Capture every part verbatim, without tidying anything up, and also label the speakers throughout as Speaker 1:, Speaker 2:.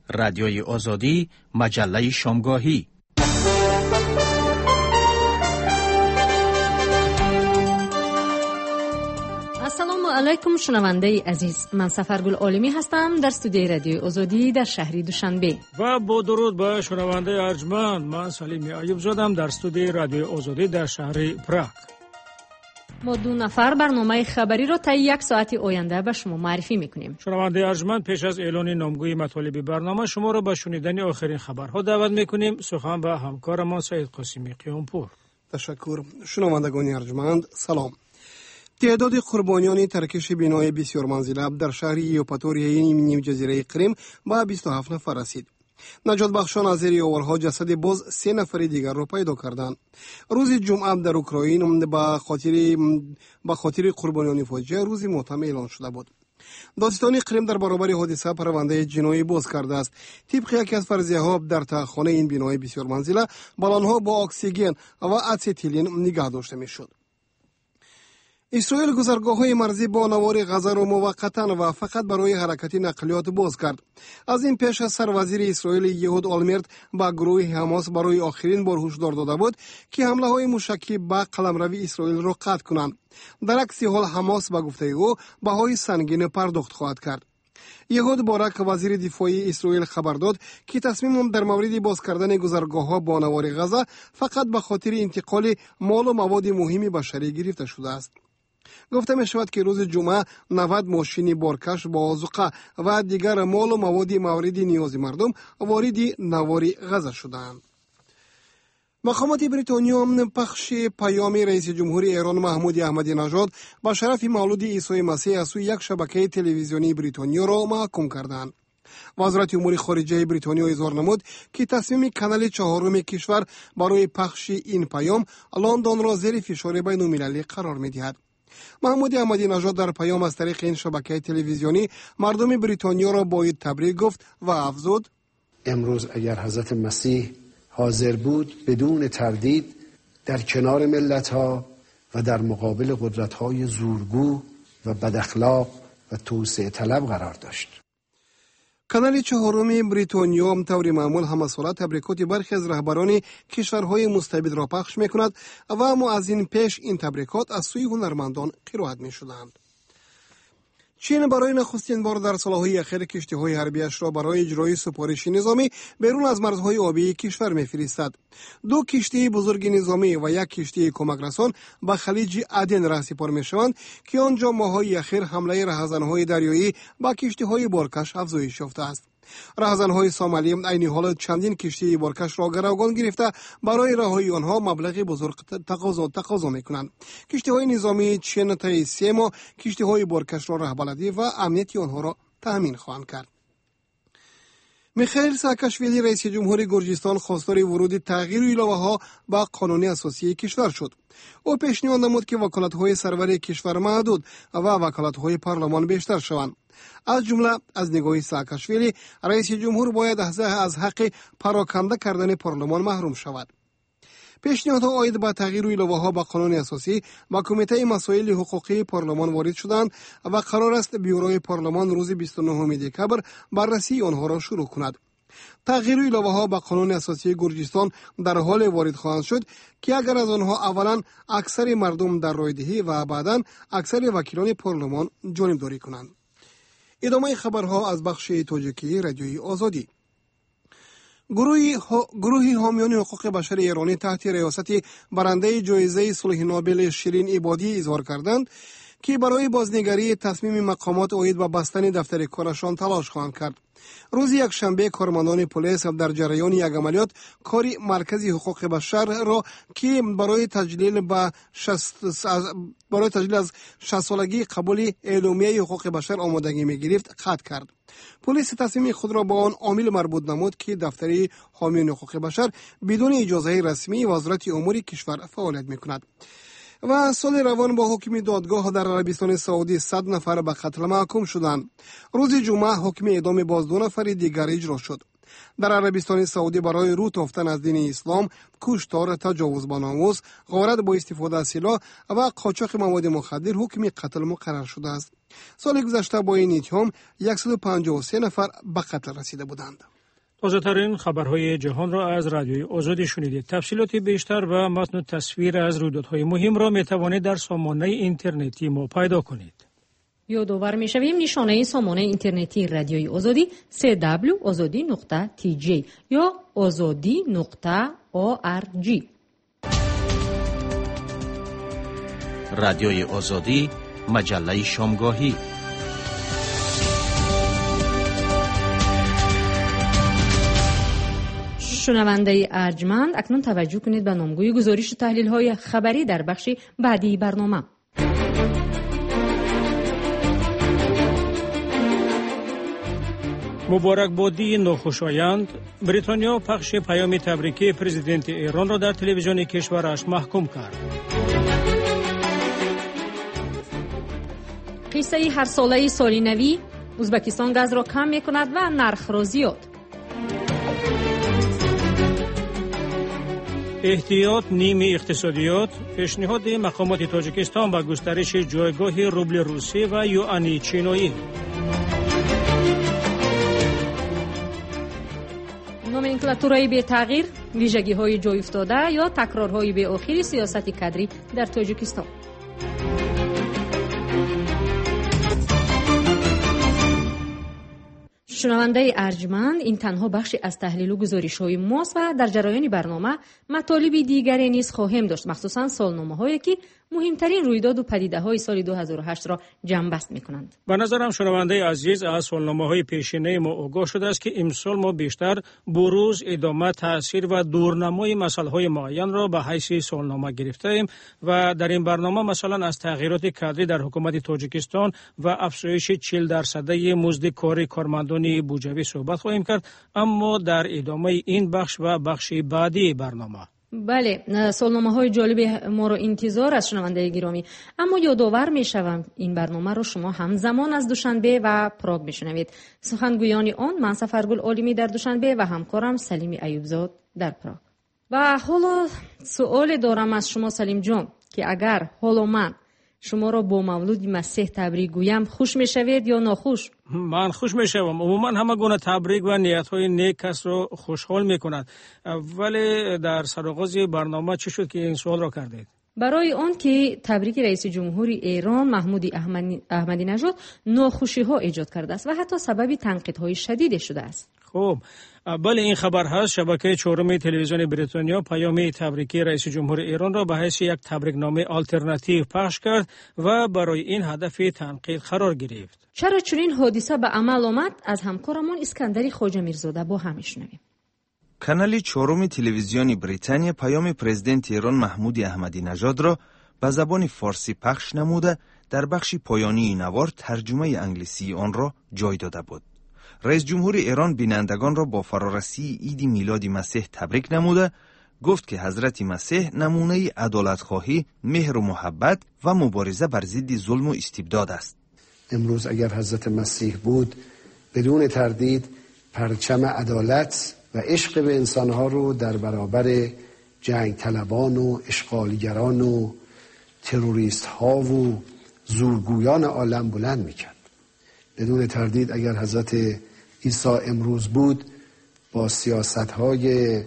Speaker 1: رادیوی آزادی، مجله شامگاهی.
Speaker 2: السلام علیکم شنونده عزیز، من سفرگل عالمی هستم در استودیوی رادیوی آزادی در شهر دوشنبه.
Speaker 3: و با درود به شنونده ارجمند، من سلیم ایوب زادم در استودیوی رادیوی آزادی در شهر پراگ.
Speaker 2: ما دو نفر برنامه خبری را تا یک ساعت آینده به شما معرفی میکنیم.
Speaker 3: شنونده ارجمند، پیش از اعلان نامگوی مطالب برنامه شما را به شنیدن آخرین خبرها دعوت میکنیم. سخن به همکارمان سعید قاسمی قیامپور.
Speaker 4: تشکر. شنوندگان ارجمند، سلام. تعداد قربانیان ترکش بنای بسیار منزله در شهر یوپاتوریای نیو جزیره کریم به بیست و هفت نفر رسید. نجات بخشان از زیر آورها جسد باز سه نفر دیگر را پیدا کردند. روز جمعه در اوکراین به خاطر به خاطر قربانیان فاجعه روز ماتم اعلان شده بود. دادستان کریم در برابر حادثه پرونده جنایی باز کرده است. طبق یکی از فرضیه‌ها در تخانه این بنای بسیار منزله بالون‌ها با اکسیژن و آسیتیلین نگاه داشته می‌شد. اسرائیل گذرگاه‌های مرزی با نوار غزه را موقتاً و فقط برای حرکت نقلیات باز کرد. از این پیش سروزیر اسرائیل یهود آلمرت با گروه حماس برای آخرین بار هشدار داده بود که حمله‌های موشکی به قلمروی اسرائیل را قطع کنند. در عکس حال حماس به گفته او بهای سنگین پرداخت خواهد کرد. یهود بارک وزیر دفاعی اسرائیل خبر داد که تصمیم در مورد باز کردن گذرگاه‌ها با نوار غزه فقط به خاطر انتقال مال و مواد مهم بشری گرفته شده است. گفته می شود که روز جمعه نود ماشین بارکش با آذوقه و دیگر مال و مواد مورد نیاز مردم وارد نوار غزه شدند. مقامات بریتانیا پخش پیام رئیس جمهور ایران محمود احمدی نژاد با شرف مولود عیسی مسیح از سوی یک شبکه تلویزیونی بریتانیا را محکوم کردند. وزارت امور خارجه بریتانیا اظهار نمود که تصمیم کانال چهارم کشور برای پخش این پیام لندن را زیر فشار بین المللی قرار می دهد. محمود احمدی نژاد در پیام از طریق این شبکه تلویزیونی مردم بریتانیا را باید تبریک گفت و افزود:
Speaker 5: امروز اگر حضرت مسیح حاضر بود بدون تردید در کنار ملت‌ها و در مقابل قدرت‌های زورگو و بداخلاق و توسعه طلب قرار داشت.
Speaker 4: کانال چهارم بریتانیا هم طور معمول همه ساله تبریکات برخی از رهبران کشورهای مستبد را پخش می‌کند و اما از این پیش این تبریکات از سوی هنرمندان قرائت می‌شدند. چین برای نخستین بار در سالهای اخیر کشتی‌های حربی‌اش را برای اجرای سپارش نظامی بیرون از مرزهای آبی کشور می‌فرستد. دو کشتی بزرگ نظامی و یک کشتی کمک رسان به خلیج عدن رهسپار می‌شوند که آنجا ماه‌های اخیر حمله رهزن‌های دریایی با کشتی‌های بارکش افزایش یافته است. رهزن‌های سومالی عین حال چندین کشتی بارکش را گروگان گرفته برای رهایی آنها مبلغ بزرگ تقاضا تقاضا می‌کنند. کشتی‌های نظامی چین طی سه ماه کشتی‌های بارکش را رهبری و امنیت آنها را تأمین خواهند کرد. میخائیل ساکاشویلی رئیس جمهور گرجستان خواستار ورود تغییر ایلاوه‌ها به قانون اساسی کشور شد. او پیشنهاد نمود که وکالت‌های سرور کشور محدود و وکالت‌های پارلمان بیشتر شوند. از جمله از نگاه ساکاشویلی رئیس جمهور باید از حق پراکنده کردن پارلمان محروم شود. پیشنهادها عاید به تغییر ایلاوه‌ها به قانون اساسی با کمیته مسائل حقوقی پارلمان وارد شدند و قرار است بیوروی پارلمان روز بیست و نهم دکبر بررسی آنها را شروع کند. تغییر ایلاوه‌ها به قانون اساسی گرجستان در حال وارد خواهند شد که اگر از آنها اولا اکثر مردم در رایدهی و بعداً اکثر وکیلان پارلمان جانبداری کنند. ادامه خبرها از بخش تاجیکی رادیوی آزادی. گروهی گروهی حامیان حقوق بشر ایرانی تحت ریاست برنده جایزه صلح نوبل شیرین عبادی اظهار کردند که برای بازنگری تصمیم مقامات عاید به بستن دفتر کارشان تلاش خواهند کرد. روز یک شنبه کارمندان پلیس در جریان یک عملیات کاری مرکزی حقوق بشر را که برای تجلیل به برای تجلیل از شصت سالگی قبول اعلامیه حقوق بشر آمادگی می گرفت قطع کرد. پلیس تصمیم خود را با آن عامل مربوط نمود که دفتر حامیان حقوق بشر بدون اجازه رسمی وزارت امور کشور فعالیت می کند. و سال روان با حکم دادگاه در عربستان سعودی صد نفر به قتل محکوم شدند. روز جمعه حکم اعدام باز دو نفر دیگر اجرا شد. در عربستان سعودی برای رو تافتن از دین اسلام، کشتار، تجاوز به ناموس، غارت با استفاده از سلاح و قاچاق مواد مخدر حکم قتل مقرر شده است. سال گذشته با این اتهام صد و پنجاه و سه نفر به قتل رسیده بودند.
Speaker 3: تازه‌ترین خبرهای جهان را از رادیوی آزادی شنیدید. تفصیلات بیشتر و متن و تصویر از رویدادهای مهم را می‌توانید در سامانه اینترنتی ما پیدا کنید.
Speaker 2: یادآور می‌شویم نشانه سامانه اینترنتی رادیوی آزادی سه دبلیو آزادی نقطه تی جی یا آزادی نقطه او آر جی.
Speaker 1: رادیوی آزادی، مجله شامگاهی.
Speaker 2: شنونده ارجمند، اکنون توجه کنید به نامگوی گزارش و تحلیل‌های خبری در بخش بعدی برنامه.
Speaker 3: مبارکبادی ناخوشایند، بریتانیا پخش پیام تبریکی پرزیدنت ایران را در تلویزیون کشورش محکوم کرد.
Speaker 2: قصه هر ساله سالی نوی، ازبکستان گاز را کم می‌کند و نرخ را زیاد.
Speaker 3: احتیاط نیمی اقتصادیات، پیشنهاد مقامات تاجیکستان به گسترش جایگاه روبل روسی و یوآن چینی.
Speaker 2: نومنکلاتورای بی تغییر، ویژگی‌های جای افتاده یا تکرارهای بی آخری سیاست کادری در تاجیکستان. شنونده ارجمند، این تنها بخشی از تحلیل و گزارش‌های ماست و در جریان برنامه مطالب دیگری نیز خواهیم داشت، مخصوصا سالنامه‌هایی که مهمترین رویداد و پدیده‌های سال دو هزار و هشت را جمع‌بست می‌کنند.
Speaker 3: به نظرم شنونده عزیز از سالنامه‌های پیشینه ما آگاه شده است که امسال ما بیشتر بروز، ادامه، تاثیر و دورنمای مسائل معین را به حیث سالنامه گرفته‌ایم و در این برنامه مثلا از تغییرات کادری در حکومت تاجیکستان و افزایش چهل درصدی مزد کاری کارمندان بوجوی صحبت خواهیم کرد، اما در ادامه این بخش و بخش بعدی برنامه.
Speaker 2: بله، سالنامه های جالب ما رو انتظار از شنونده گرامی، اما یادآور می شوم این برنامه رو شما همزمان از دوشنبه و پراگ بشنوید. سخنگویان آن من سفرگل عالمی در دوشنبه و همکارم سلیم ایوبزاد در پراگ. و حالا سوال دارم از شما سلیم جان که اگر حالا من شما را با مولود مسیح تبریک گویم، خوش می شوید یا ناخوش؟
Speaker 3: من خوش می شوم. عموما همه گونه تبریک و نیت های نیک کس رو خوشحال می کند، ولی در سرآغاز برنامه چه شد که این سوال را کردید؟
Speaker 2: برای آن که تبریک رئیس جمهور ایران محمود احمدی نژاد ناخوشی ها ایجاد کرده است و حتی سبب تنقیدهای شدید شده است.
Speaker 3: خب بله، این خبر هست. شبکه چهارم تلویزیون بریتانیا پیام تبریکی رئیس جمهور ایران را به حیث یک تبریکنامه آلترناتیو پخش کرد و برای این هدف تنقید قرار گرفت.
Speaker 2: چرا چنین حادثه به عمل آمد؟ از همکارمان اسکندری خواجه میرزاده با هم میشنویم.
Speaker 6: کانال چهارم تلویزیون بریتانیا پیام پرزیدنت ایران محمود احمدی نژاد را به زبان فارسی پخش نموده در بخش پایانی نوار ترجمه انگلیسی آن را جای داده بود. رئیس جمهور ایران بینندگان را با فرارسی عید میلاد مسیح تبریک نموده گفت که حضرت مسیح نمونه عدالت‌خواهی، مهر و محبت و مبارزه بر ضد ظلم و استبداد است.
Speaker 5: امروز اگر حضرت مسیح بود، بدون تردید پرچم عدالت و عشق به انسانها رو در برابر جنگ طلبان و اشغالگران و تروریست ها و زورگویان عالم بلند میکرد. بدون تردید اگر حضرت عیسی امروز بود، با سیاست های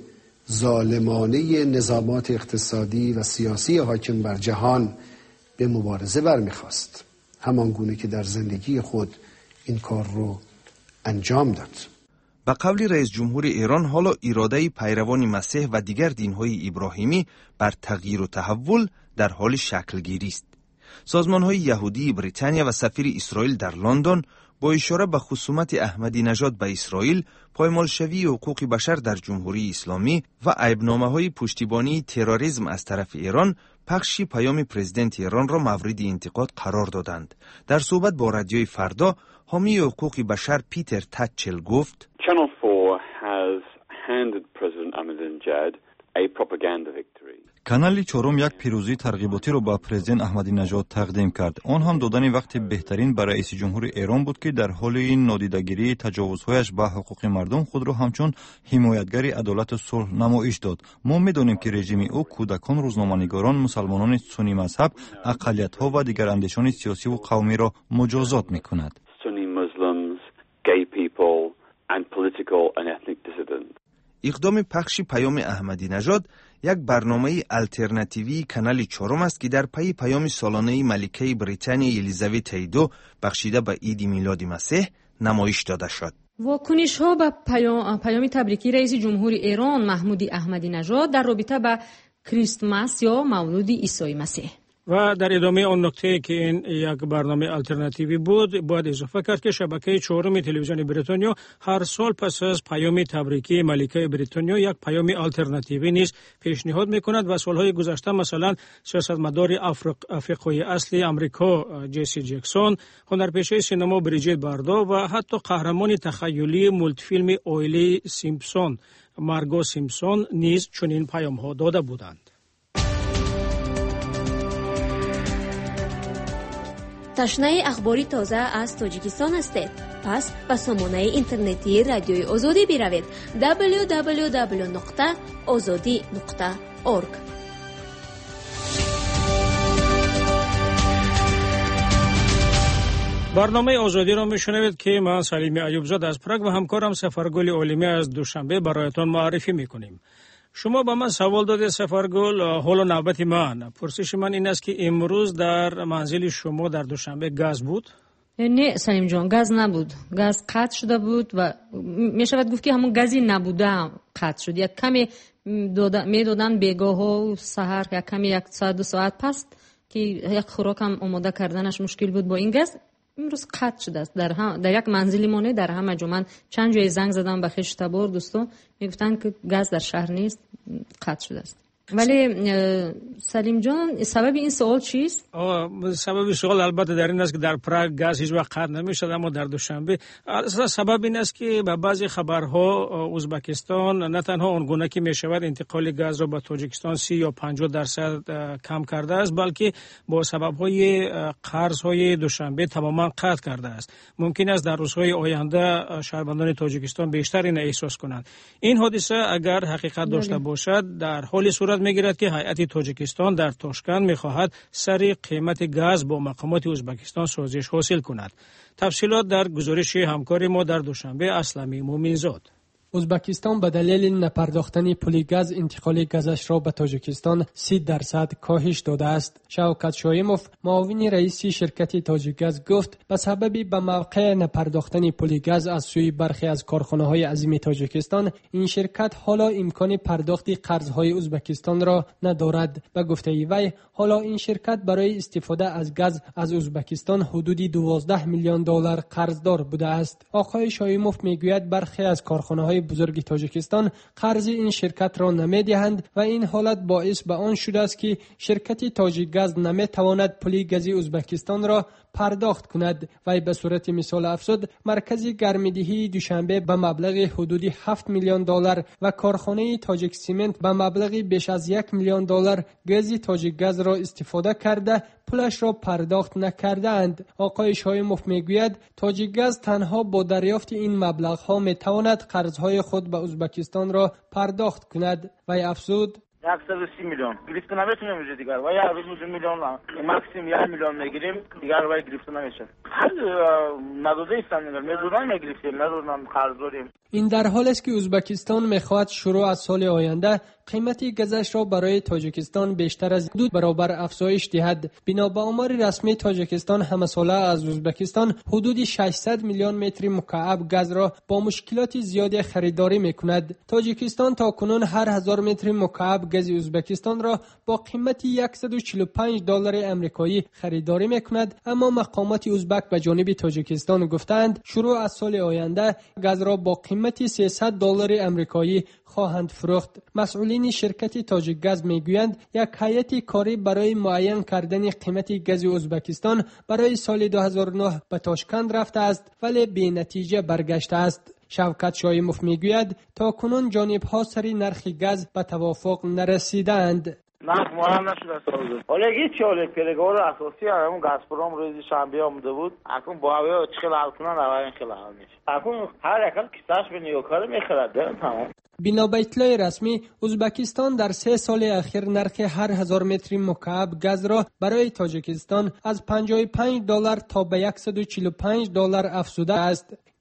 Speaker 5: ظالمانه نظامات اقتصادی و سیاسی حاکم بر جهان به مبارزه برمیخواست، همان گونه که در زندگی خود این کار رو انجام داد.
Speaker 6: به قول رئیس جمهور ایران، حالا اراده پیروان مسیح و دیگر دین‌های ابراهیمی بر تغییر و تحول در حال شکلگیری است. سازمان‌های یهودی بریتانیا و سفیر اسرائیل در لندن با اشاره به خصومت احمدی نژاد به اسرائیل، پایمالشوی حقوق بشر در جمهوری اسلامی و عیبنامه‌های پشتیبانی تروریسم از طرف ایران، پخش پیام پرزیدنت ایران را مورد انتقاد قرار دادند. در صحبت با رادیوی فردا، حامی حقوق بشر پیتر تچل گفت:
Speaker 7: Channel four has handed President Ahmadinejad a propaganda victory.
Speaker 8: کانال چهارم یک پیروزی ترغیباتی را به پرزیدنت احمدی نژاد تقدیم کرد. آن هم دادن وقت بهترین برای رئیس جمهور ایران بود که در حال این نادیدگیری تجاوزهایش به حقوق مردم خود را همچون حمایتگر عدالت و صلح نمایش داد. ما می‌دانیم که رژیم او کودکان، روزنامه‌نگاران، مسلمانان سنی مذهب، اقلیت‌ها و دیگر اندیشان سیاسی و قومی را مجازات می‌کند.
Speaker 7: Sunni Muslims, gay people and political and ethnic dissidents.
Speaker 6: اقدام پخش پیام احمدی نژاد یک برنامه الترناتیوی کانال چهارم است که در پی پیام سالانه ملکه بریتانیا الیزابت دو بخشیده به عید میلاد مسیح نمایش داده شد.
Speaker 2: واکنش ها به پیام, پیام تبریکی رئیس جمهور ایران محمود احمدی نژاد در رابطه با کریسمس یا مولود عیسی مسیح.
Speaker 3: و در ادامه آن نکته که این یک برنامه الटरनेटिوی بود، باید اضافه کرد که شبکه چهارم تلویزیون بریتانیا هر سال پس از پیام تبریکی ملکه بریتانیا یک پیام الटरनेटिوی نیز پیشنهاد میکند و سالهای گذشته مثلا سیاستمدار افریق... افریقای اصلی آمریکا جسی جکسون، هنرپیشه سینما بریجیت باردا و حتی قهرمان تخیلی مولتی فیلم اویلی سیمپسون مارگو سیمپسون نیز چنین پیام ها داده بودند.
Speaker 9: تشنه اخباری تازه از تاجیکستان هستید؟ پس به سامانه اینترنتی رادیوی آزادی بروید دبلیو دبلیو دبلیو نقطه آزادی نقطه اورگ.
Speaker 3: برنامه آزادی را میشنوید که من سلیم ایوبزاده از پراگ و همکارم سفرگل عالمی از دوشنبه برایتان معرفی میکنیم. شما با من سوال داده سفرگل، حالا نوبت من. پرسش من این است که امروز در منزل شما در دوشنبه گاز بود؟
Speaker 2: نه سلیم جان، گاز نبود. گاز قطع شده بود و می شود گفت که همون گازی نبوده قطع شد. یک کمی می دادن بیگاه ها سحر، یک کمی یک ساعت دو ساعت پس که یک خوراک هم آماده کردنش مشکل بود با این گاز. امروز قطع شده است. در هم در یک منزلی مونه در همه جا. من چند جای زنگ زدم به خیش تبار دوستان میگفتن که گاز در شهر نیست، قطع شده است. ولی سلیم جان سبب این سوال چیست؟
Speaker 3: سبب سوال البته در این است که در پراگ گاز هیچ وقت قطع نمیشد، اما در دوشنبه اصلا سبب این است که به بعضی خبرها ازبکستان نه تنها آنگونه که میشود انتقال گاز را به تاجیکستان سی یا پنجاه درصد کم کرده است، بلکه با سبب‌های قرض‌های دوشنبه تماما قطع کرده است. ممکن است در روزهای آینده شهروندان تاجیکستان بیشتر این احساس کنند. این حادثه اگر حقیقت داشته باشد در حال صورت میگیرد که هیئت تاجیکستان در تاشکند میخواهد سریع قیمت گاز با مقامات ازبکستان سازش حاصل کند. تفصیلات در گزارش همکار ما در دوشنبه اسلمی مومنزاد.
Speaker 10: ازبکستان به دلیل نپرداختن پول گاز انتقال گازش را به تاجیکستان سی درصد کاهش داده است. شوکت شایموف معاون رئیس شرکت تاجیکگاز گفت به سبب به موقع نپرداختن پول گاز از سوی برخی از کارخانه‌های عظیم تاجیکستان این شرکت حالا امکان پرداخت قرض‌های ازبکستان را ندارد. به گفته وی حالا این شرکت برای استفاده از گاز از ازبکستان حدود دوازده میلیون دلار قرضدار بوده است. آقای شایموف میگوید برخی از کارخانه‌های بزرگ تاجیکستان قرض این شرکت را نمیدهند و این حالت باعث به آن شده است که شرکت تاجیکگاز نمیتواند پول گاز ازبکستان را پرداخت کند. و به صورت مثال افزود مرکز گرمدهی دوشنبه به مبلغ حدود هفت میلیون دلار و کارخانه تاجیک سیمنت به مبلغ بیش از یک میلیون دلار گاز تاجیکگاز را استفاده کرده پولش را پرداخت نکردند. آقای شایموف میگوید تاجیکگاز تنها با دریافت این مبلغ ها میتواند قرضهای خود به ازبکستان را پرداخت کند. و افزود
Speaker 11: صد و سی میلیون گرفته نمیتونیم میشه دیگر و یا روز میلیون ماکسیم یک میلیون میگیریم دیگر وای گرفته نمیشه. هر نداده ایستن دیگر میدونن میگرفتیم ندونن قرض داریم.
Speaker 10: این در حال است که ازبکستان میخواهد شروع از سال آینده قیمت گازش را برای تاجیکستان بیشتر از دو برابر افزایش دهد. بنا به آمار رسمی تاجیکستان همساله از ازبکستان حدود ششصد میلیون متر مکعب گاز را با مشکلات زیادی خریداری میکند. تاجیکستان تاکنون هر هزار متر مکعب گاز ازبکستان را با قیمت صد و چهل و پنج دلار آمریکایی خریداری میکند، اما مقامات ازبک به جانب تاجیکستان گفتند شروع از سال آینده گاز را با قیمت سیصد دلار آمریکایی خواهند فروخت. مسئولین شرکت تاجیکگاز میگویند یک هیئت کاری برای معین کردن قیمت گاز ازبکستان برای سال دو هزار و نه به تاشکند رفته است ولی بی نتیجه برگشته است. شوکت شایموف میگوید تا کنون جانب‌ها سر نرخ گاز به توافق نرسیدند.
Speaker 11: نرخ معلوم نشده است. حالا هیچ حالا پلگار اساسی همون گازپروم روز شنبه آمده بود. اکنون با هوا چقدر حل کنن هوا این خیلی حل میشه. اکنون هر اکل کیسه‌اش به نیوکار میخرد تمام.
Speaker 10: بنا به اطلاع رسمی ازبکستان در سه سال اخیر نرخ هر هزار متر مکعب گاز را برای تاجیکستان از پنجاه و پنج دلار تا به صد و چهل و پنج دلار افزوده است.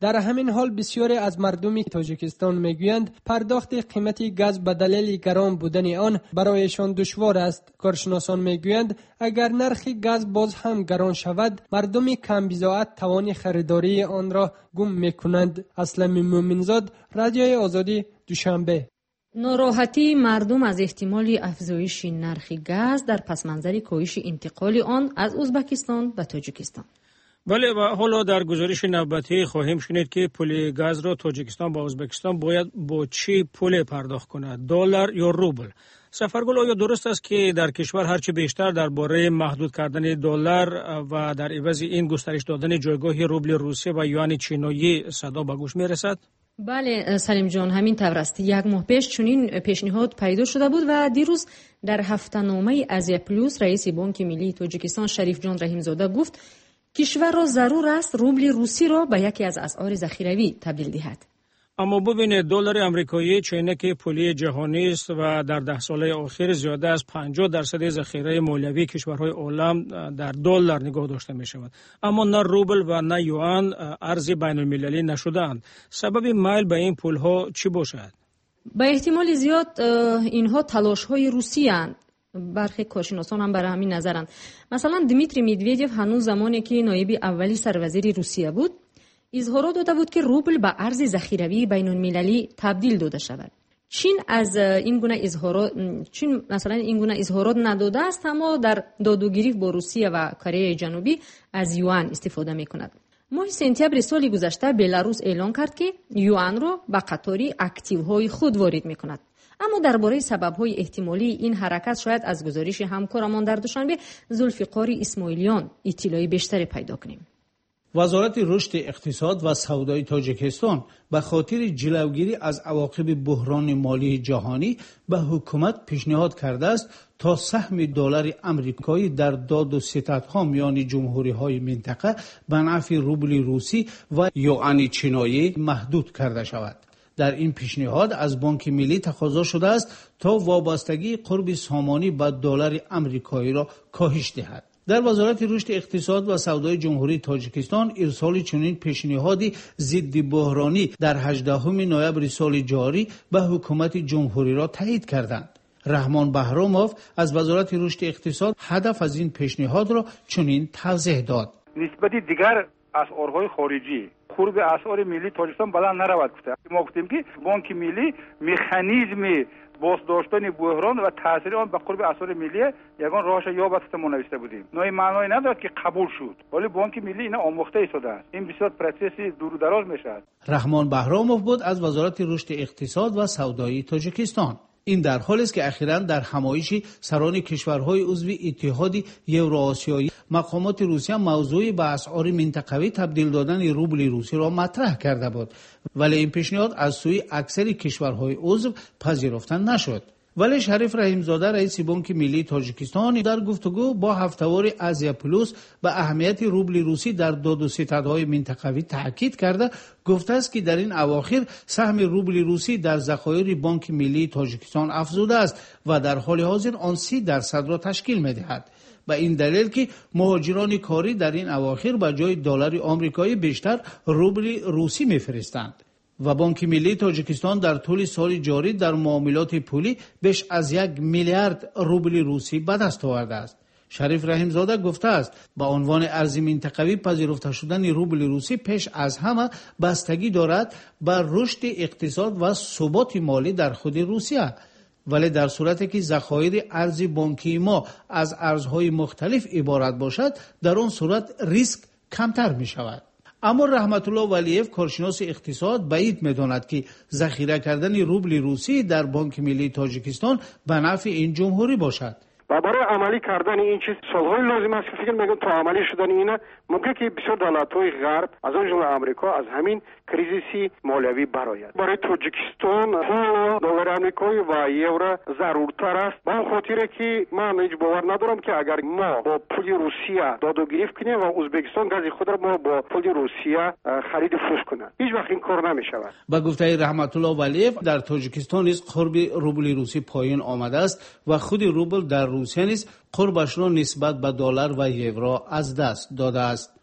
Speaker 10: در همین حال بسیاری از مردم تاجیکستان میگویند پرداخت قیمت گاز به دلیل گران بودن آن برایشان دشوار است. کارشناسان میگویند اگر نرخ گاز باز هم گران شود، مردم کم بضاعت توان خریداری آن را گم میکنند. اسلم مومنزاد، رادیوی آزادی، دوشنبه.
Speaker 2: ناراحتی مردم از احتمال افزایش نرخ گاز در پس منظر کاهش انتقال آن از ازبکستان به تاجیکستان.
Speaker 3: بله، و حالا در گزارش نوبتی خواهیم شنید که پول گاز را تاجیکستان با ازبکستان باید با چی پول پرداخت کند، دلار یا روبل؟ سفرگل، آیا درست است که در کشور هرچی بیشتر درباره محدود کردن دلار و در عوض این گسترش دادن جایگاه روبل روسیه و یوان چینی صدا به گوش میرسد؟
Speaker 2: بله سلیم جان، همین طور است. یک ماه پیش چنین پیشنهاد پیدا شده بود و دیروز در هفته‌نامه آزیا پلوس رئیس بانک ملی تاجیکستان شریف جان رحیمزاده گفت کشور را ضرور است روبل روسی را به یکی از اسعار ذخیروی تبدیل دهد.
Speaker 3: اما ببینید، دلار آمریکایی چینک پولی جهانی است و در ده ساله اخیر زیاده از پنجاه درصد ذخیره مالیوی کشورهای عالم در دلار نگاه داشته می شود. اما نه روبل و نه یوان ارز بین المللی نشدند. سبب میل به این پولها چی باشد؟
Speaker 2: به احتمال زیاد اینها تلاش های روسی اند. برخی کارشناسان هم برای همین نظرند. مثلا دمیتری مدودیف هنوز زمانی که نایب اولی سروزیر روسیه بود اظهارات داده بود که روبل به ارز ذخیروی بین المللی تبدیل داده شود. چین از این گونه اظهارات چین مثلا این گونه اظهارات نداده است، اما در دادوگیری با روسیه و کره جنوبی از یوان استفاده می‌کند. ماه سپتامبر سال گذشته بلاروس اعلام کرد که یوان را به قطار اکتیوهای خود وارد می‌کند. اما درباره سبب‌های احتمالی این حرکت شاید از گزارش همکارمان در دوشنبه ذوالفقار اسماعیلیان اطلاعی بیشتری پیدا کنیم.
Speaker 12: وزارت رشد اقتصاد و سودای تاجیکستان به خاطر جلوگیری از عواقب بحران مالی جهانی به حکومت پیشنهاد کرده است تا سهم دلار آمریکایی در داد و ستدها میان جمهوری‌های منطقه به نفع روبل روسی و یوان چینی محدود کرده شود. در این پیشنهاد از بانک ملی تقاضا شده است تا وابستگی قرب سامانی به دلار آمریکایی را کاهش دهد. در وزارت رشد اقتصاد و سودای جمهوری تاجیکستان ارسال چنین پیشنهادی ضد بحرانی در هجدهم نوامبر سال جاری به حکومت جمهوری را تایید کردند. رحمان بهراموف از وزارت رشد اقتصاد هدف از این پیشنهاد را چنین توضیح داد.
Speaker 13: نسبت دیگر اسعارهای خارجی قرب اسعار ملی تاجیکستان بلند نرود گفته. ما گفتیم که بانک ملی مکانیزم باز داشتن بحران و تاثیر آن به قرب اسعار ملی یگان راهش یابد است ما نوشته بودیم. نوعی معنی ندارد که قبول شد، ولی بانک ملی اینا آموخته ایستاده است. این بسیار پروسسی دور و دراز میشد.
Speaker 12: رحمان بهراموف بود از وزارت رشد اقتصاد و سودای تاجیکستان. این در حالی است که اخیراً در همایشی سران کشورهای عضو اتحاد یوراسیایی مقامات روسیه موضوع به اسعار منطقوی تبدیل دادن روبل روسی را مطرح کرده بود، ولی این پیشنهاد از سوی اکثر کشورهای عضو پذیرفته نشد. ولی شریف رحیمزاده رئیس بانک ملی تاجیکستان در گفتگو با هفته‌وار آزیا پلوس به اهمیت روبل روسی در داد و ستدهای منطقوی تاکید کرده گفته است که در این اواخر سهم روبل روسی در ذخایر بانک ملی تاجیکستان افزوده است و در حال حاضر آن سی درصد را تشکیل می‌دهد. به این دلیل که مهاجران کاری در این اواخر به جای دلار آمریکایی بیشتر روبل روسی می‌فرستند. و بانک ملی تاجیکستان در طول سال جاری در معاملات پولی بیش از یک میلیارد روبل روسی به دست آورده است. شریف رحیمزاده گفته است به عنوان ارز منطقوی پذیرفته شدن روبل روسی پیش از همه بستگی دارد بر رشد اقتصاد و ثبات مالی در خود روسیه، ولی در صورتی که ذخایر ارز بانکی ما از ارزهای مختلف عبارت باشد در آن صورت ریسک کمتر می شود. اما رحمت الله ولیف کارشناس اقتصاد بعید می‌داند که ذخیره کردن روبل روسی در بانک ملی تاجیکستان به نفع این جمهوری باشد.
Speaker 14: و برای عملی کردن این چیز سالهای لازم است که فکر می‌کنم تا عملی شدن اینا ممکن که بسیار دولت‌های غرب از آن جمله آمریکا از همین کریزیسی مالیوی برآید. برای تاجیکستان دلار آمریکایی و یورو ضرورتر است. به این خاطر که من هیچ باور ندارم که اگر ما با پول روسیه داد و گریفت کنیم و ازبکستان گاز خود را ما با پول روسیه خرید فروش کنیم، هیچ وقت این کار نمی‌شود.
Speaker 12: با گفته رحمت الله ولیف در تاجیکستان نیز قرب روبل روسی پایین آمده است و خود روبل در روسیه نیز قربش را نسبت به دلار و یورو از دست داده است.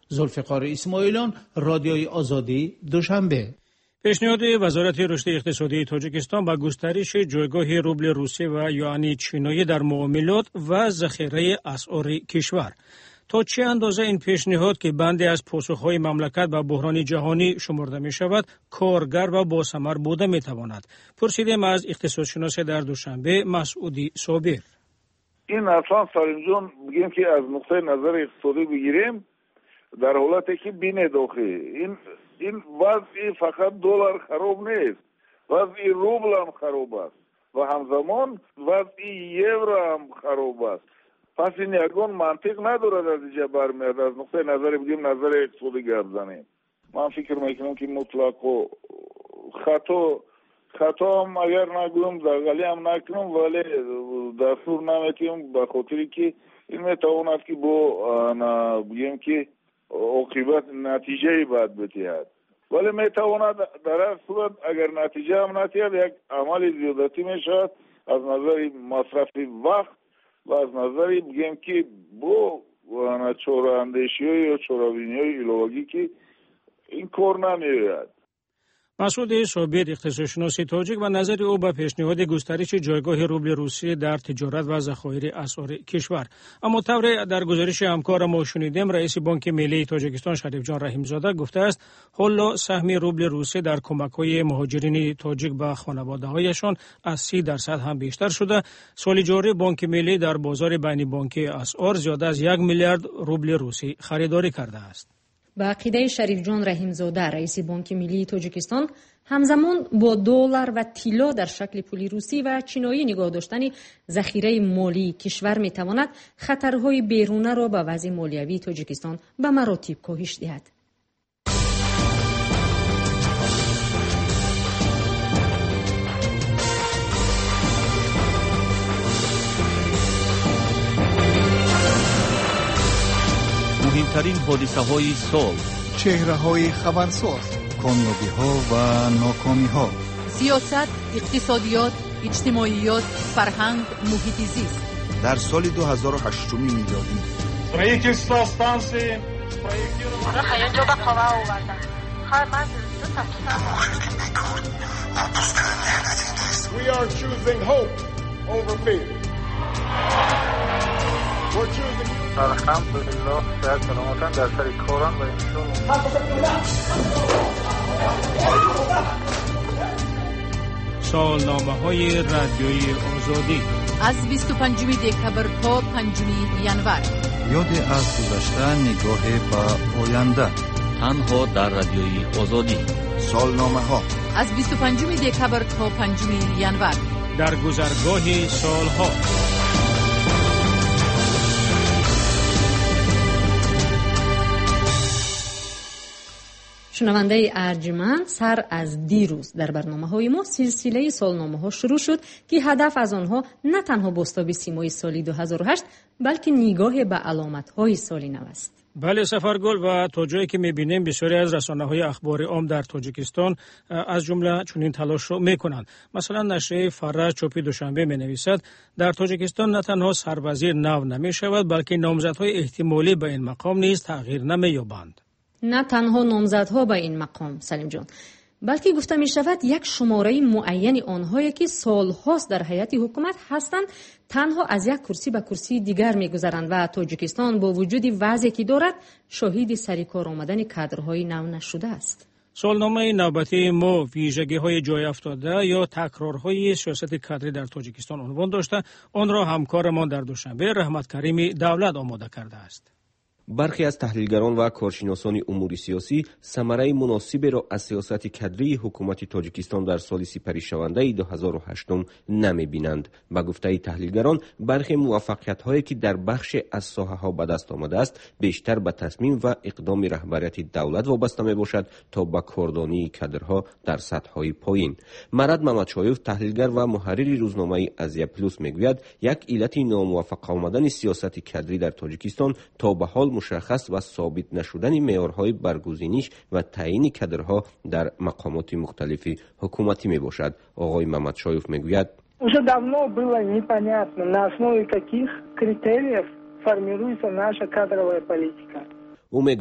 Speaker 12: ذوالفقار اسماعیلیان، رادیوی آزادی، دوشنبه.
Speaker 3: پیشنهاد وزارت رشد اقتصادی تاجیکستان با گسترش جایگاه روبل روسی و یوان چینی در معاملات و ذخیره اسعار کشور. تا چه اندازه این پیشنهاد که بندی از پاسخهای مملکت به بحران جهانی شمرده می شود کارگر و باثمر بوده می تواند؟ پرسیدیم از اقتصادشناس در دوشنبه مسعودی صابر.
Speaker 15: این اصلا سالم جان بگیم که از نقطه نظر اقتصادی بگیریم، در حالتی که بین داخل این این وضع فقط دلار خراب نیست، وضع روبل هم خراب است و همزمان وضع یورو هم خراب است. پس این یکان منطق ندارد از اینجا برمیاد. از نقطه نظر بگیم نظر اقتصادی گپ زنیم، من فکر میکنم که مطلق و خطا خطا هم اگر نگویم دغلی هم نکنم، ولی دستور نمیتیم به خاطری که این میتواند که با بگیم که عاقبت نتیجه بد بتید، ولی میتواند در هر صورت اگر نتیجه هم نتید یک عمل زیادتی میشود از نظر مصرف وقت و از نظری بگیم که با چهره اندیشی یا چهره بینی های ایلواگی که این کار نمیاید.
Speaker 3: مسعود صابر اقتصادشناس تاجیک و نظر او به پیشنهاد گسترش جایگاه روبل روسی در تجارت و ذخایر اسعار کشور. اما طور در گزارش همکار ما شنیدیم رئیس بانک ملی تاجیکستان شریف جان رحیم زاده گفته است حالا سهم روبل روسی در کمک‌های مهاجرین تاجیک به خانواده‌هایشان از سی درصد هم بیشتر شده. سال جاری بانک ملی در بازار بین بانکی اسعار زیاده از یک میلیارد روبل روسی خریداری کرده است.
Speaker 2: با عقیده شریف جان رحیم زاده رئیس بانک ملی تاجیکستان همزمان با دلار و طلا در شکل پولی روسی و چینایی نگاه داشتن ذخیره مالی کشور میتواند خطرهای بیرونه را به وضع مالیوی تاجیکستان به مراتب کاهش دهد.
Speaker 1: مهمترین حادثه های سال،
Speaker 4: چهره های خبرساز،
Speaker 8: کامیابی ها و ناکامی ها،
Speaker 16: سیاست، اقتصادیات، اجتماعیات، فرهنگ، محیط زیست.
Speaker 6: در سال دو هزار و هشت میلادی
Speaker 17: строительство станции We are choosing hope over fear. We're choosing
Speaker 11: الحمدلله در سلامتن در سر کاران و انشاءالله.
Speaker 3: سالنامه های رادیوی آزادی
Speaker 16: از بیست و پنجم دکتبر تا پنجم ینور.
Speaker 8: یاد از گذشته، نگاه به آینده،
Speaker 1: تنها در رادیوی آزادی.
Speaker 6: سالنامه ها
Speaker 16: از بیست و پنجم دکتبر تا پنجم ینور
Speaker 3: در گذرگاه سالها.
Speaker 2: شنونده ارجمند، سر از دیروز در برنامه‌های ما سلسله سالنامه‌ها شروع شد که هدف از آنها نه تنها بازتابی سیمای سالی دو هزار و هشت بلکه نگاه به علامت‌های سالی نو است.
Speaker 3: بله سفرگل، و تا جایی که می‌بینیم بسیاری از رسانه‌های اخبار عام در تاجیکستان از جمله چنین تلاش رو می‌کنند. مثلا نشریه فرج چاپی دوشنبه می‌نویسد در تاجیکستان نه تنها سروزیر نو نمی‌شود بلکه نامزدهای احتمالی به این مقام نیز تغییر نمی‌یابند.
Speaker 2: نه تنها نامزدها به این مقام سلیم جان، بلکه گفته می شود یک شماره معین آنهایی که سالهاست در هیئت حکومت هستند تنها از یک کرسی به کرسی دیگر می گذرند و تاجیکستان با وجود وضعی که دارد شاهد سرکار آمدن کادرهای نو نشده است.
Speaker 3: سالنامه نوبتی ما ویژگی‌های جای افتاده یا تکرارهای سیاست کادری در تاجیکستان عنوان داشته. آن را همکارمان در دوشنبه رحمت کریمی دولت آماده کرده است.
Speaker 18: برخی از تحلیلگران و کارشناسان امور سیاسی ثمره مناسبی را از سیاست کادری حکومت تاجیکستان در سال سپری شونده دو هزار و هشت نمی بینند. به گفته تحلیلگران برخی موفقیت هایی که در بخش از ساحه ها به دست آمده است بیشتر به تصمیم و اقدام رهبریت دولت وابسته می باشد تا به کاردانی کادرها در سطح های پایین. مراد محمدشایف تحلیلگر و محرر روزنامه ازیا پلوس میگوید یک علت ناموفق آمدن سیاست کادری در تاجیکستان تا به حال مشخص و ثابت نشدن معیارهای برگزینش و تعیین کادرها در مقامات مختلف حکومتی می باشد. آقای محمدشایف میگوید
Speaker 19: уже давно было непонятно на основе каких критериев формируется наша кадровая политика.
Speaker 18: او میگوید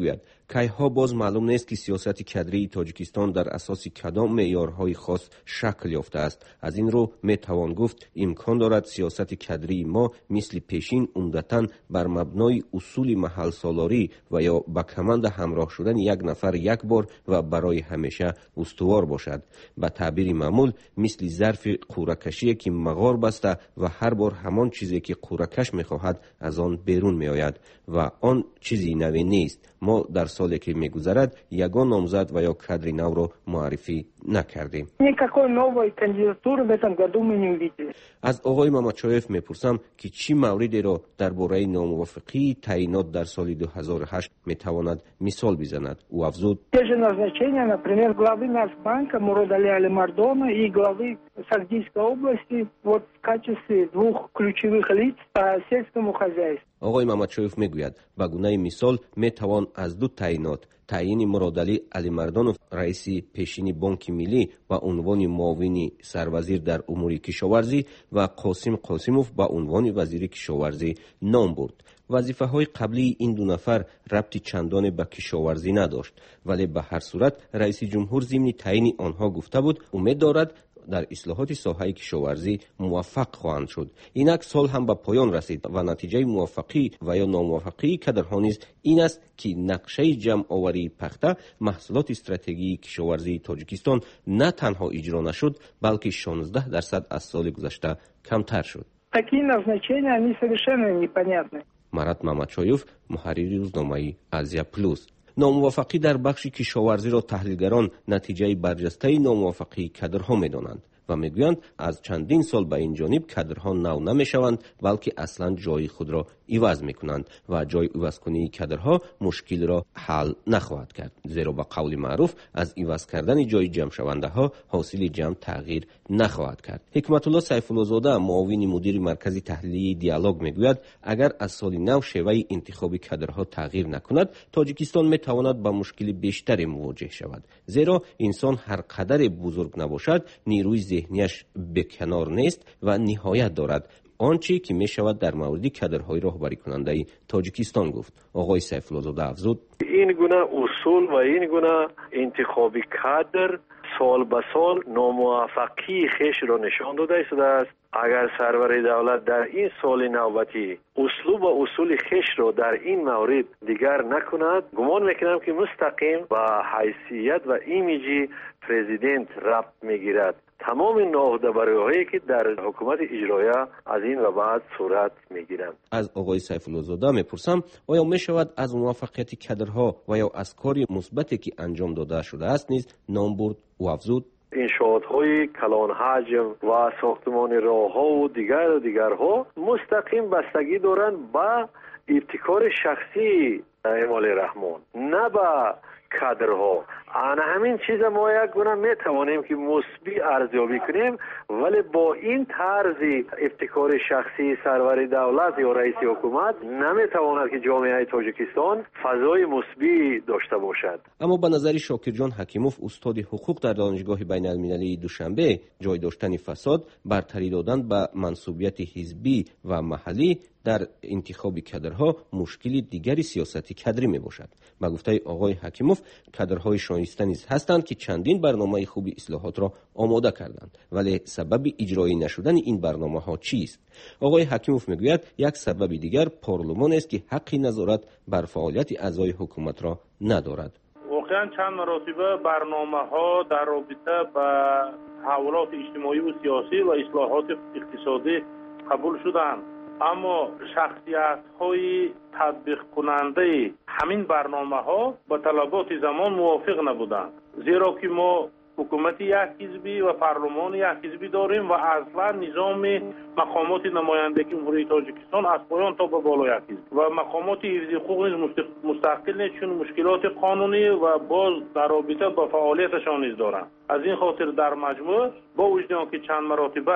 Speaker 18: کیها باز معلوم نیست که سیاست کدری تاجیکستان در اساس کدام معیارهای خاص شکل یافته است. از این رو می توان گفت امکان دارد سیاست کدری ما مثل پیشین عمدتاً بر مبنای اصول محل سالاری و یا با کمند همراه شدن یک نفر یک بار و برای همیشه استوار باشد. به تعبیر معمول مثل ظرف قوره‌کشی که مغار بسته و هر بار همان چیزی که قوره‌کش می‌خواهد از آن بیرون می‌آید و آن چیزی نوی نیست. ما در سالی که می‌گذرد یگان نامزد و یا کادر نو را معرفی نکردیم.
Speaker 19: Никакой новой кандидатуры в этом году мы не увидели.
Speaker 18: از آقای ماماچایف میپرسم که چی موردی را درباره ناموافقی تعیینات در سال دو هزار و هشت میتواند مثال بزند. او افزود:
Speaker 19: Те же назначения, например, главы Нацбанка Мурадали Алимардона и главы Сагдийской области вот в качестве двух ключевых лиц по сельскому хозяйству.
Speaker 18: آقای ماماچایف میگوید به گونه مثال میتوان از دو تعیینات، تعیین مرادعلی علیمردانوف رئیس پیشین بانک ملی و عنوان معاون سروزیر در امور کشاورزی و قاسم قاسموف به عنوان وزیر کشاورزی نام برد. وظیفه های قبلی این دو نفر ربطی چندان به کشاورزی نداشت، ولی به هر صورت رئیس جمهور ضمن تعیین آنها گفته بود امید دارد در اصلاحات ساحه کشاورزی موفق خواهند شد. اینک سال هم به پایان رسید و نتیجه موفقی و یا ناموفقی کادرها نیز این است که نقشه جمع آوری پخته محصولات استراتژی کشاورزی تاجیکستان نه تنها اجرا نشد بلکه شانزده درصد از سال گذشته کمتر شد.
Speaker 19: Такие назначения, они совершенно непонятны.
Speaker 18: марат мамачоев, муҳаррири рӯзномаи азия плюс. ناموافقی در بخش کشاورزی را تحلیلگران نتیجه برجسته ناموافقی کادرها می‌دانند و میگویند از چندین سال به این جانب کادرها نو نمیشوند بلکه اصلا جای خود را عوض میکنند و جای عوض کنی کادرها مشکل را حل نخواهد کرد، زیرا با قول معروف از عوض کردن جای جمع شونده ها حاصل جمع تغییر نخواهد کرد. حکمت الله سیف الله زاده معاون مدیر مرکز تحلیلی دیالوگ میگوید اگر از سال نو شیوه انتخاب کادرها تغییر نکند تاجیکستان میتواند با مشکل بیشتری مواجه شود، زیرا انسان هر قدر بزرگ نباشد نیروی ذهنیش به کنار نیست و نهایت دارد. آنچه که می شود در مورد کادرهای راهبری کننده تاجیکستان گفت. آقای سیف الله زاده افزود:
Speaker 20: این گونه اصول و این گونه انتخاب کادر سال به سال ناموفقی خیش را نشان داده است. اگر سرور دولت در این سال نوبتی اسلوب و اصول خیش را در این مورد دیگر نکند، گمان میکنم که مستقیم با حیثیت و ایمیجی پرزیدنت ربط میگیرد. تمام ناهمخوانی‌هایی که در حکومت اجرایی از این و بعد صورت میگیرند. از
Speaker 18: آقای سیف الله زاده میپرسم آیا میشود از موفقیت کادرها و یا از کاری مثبتی که انجام داده شده است نیز نام برد؟ و افزود:
Speaker 20: انشاءات‌های کلان حجم و ساختمان راه‌ها و دیگر و دیگرها مستقیم بستگی دارند با ابتکار شخصی اعمال رحمان، نه با کادرها. آن همین چیز ما یک گونه میتوانیم که مثبت ارزیابی کنیم، ولی با این طرز ابتکار شخصی سرور دولت یا رئیس حکومت نمیتواند که جامعه تاجیکستان فضای مثبت داشته باشد.
Speaker 18: اما به نظر شاکرجان حکیموف استاد حقوق در دانشگاه بین المللی دوشنبه جای داشتن فساد، برتری دادن به منصوبیت حزبی و محلی در انتخاب کادرها مشکلی دیگری سیاستی کادری می باشد. به گفته آقای حکیموف کادرهای شایسته نیز هستند که چندین برنامه خوبی اصلاحات را آماده کردند، ولی سبب اجرایی نشدن این برنامه ها چیست؟ آقای حکیموف میگوید یک سبب دیگر پارلمان است که حقی نظارت بر فعالیت اعضای حکومت را ندارد.
Speaker 21: واقعا چند مرتبه برنامه ها در رابطه با تحولات اجتماعی و سیاسی و اصلاحات اقتصادی قبول شدند، اما شخصیت های تطبیق کننده همین برنامه ها با طلبات زمان موافق نبودند، زیرا که ما حکومت یک حزبی و پارلمان یک حزبی داریم و اصلا نظام مقامات نمایندگی جمهوری تاجیکستان از پایان تا به بالا یک حزب و مقامات حفظ حقوق مستقل نیست، چون مشکلات قانونی و باز در رابطه با فعالیتشان نیز دارند. از این خاطر در مجموع با وجود آنکه چند مرتبه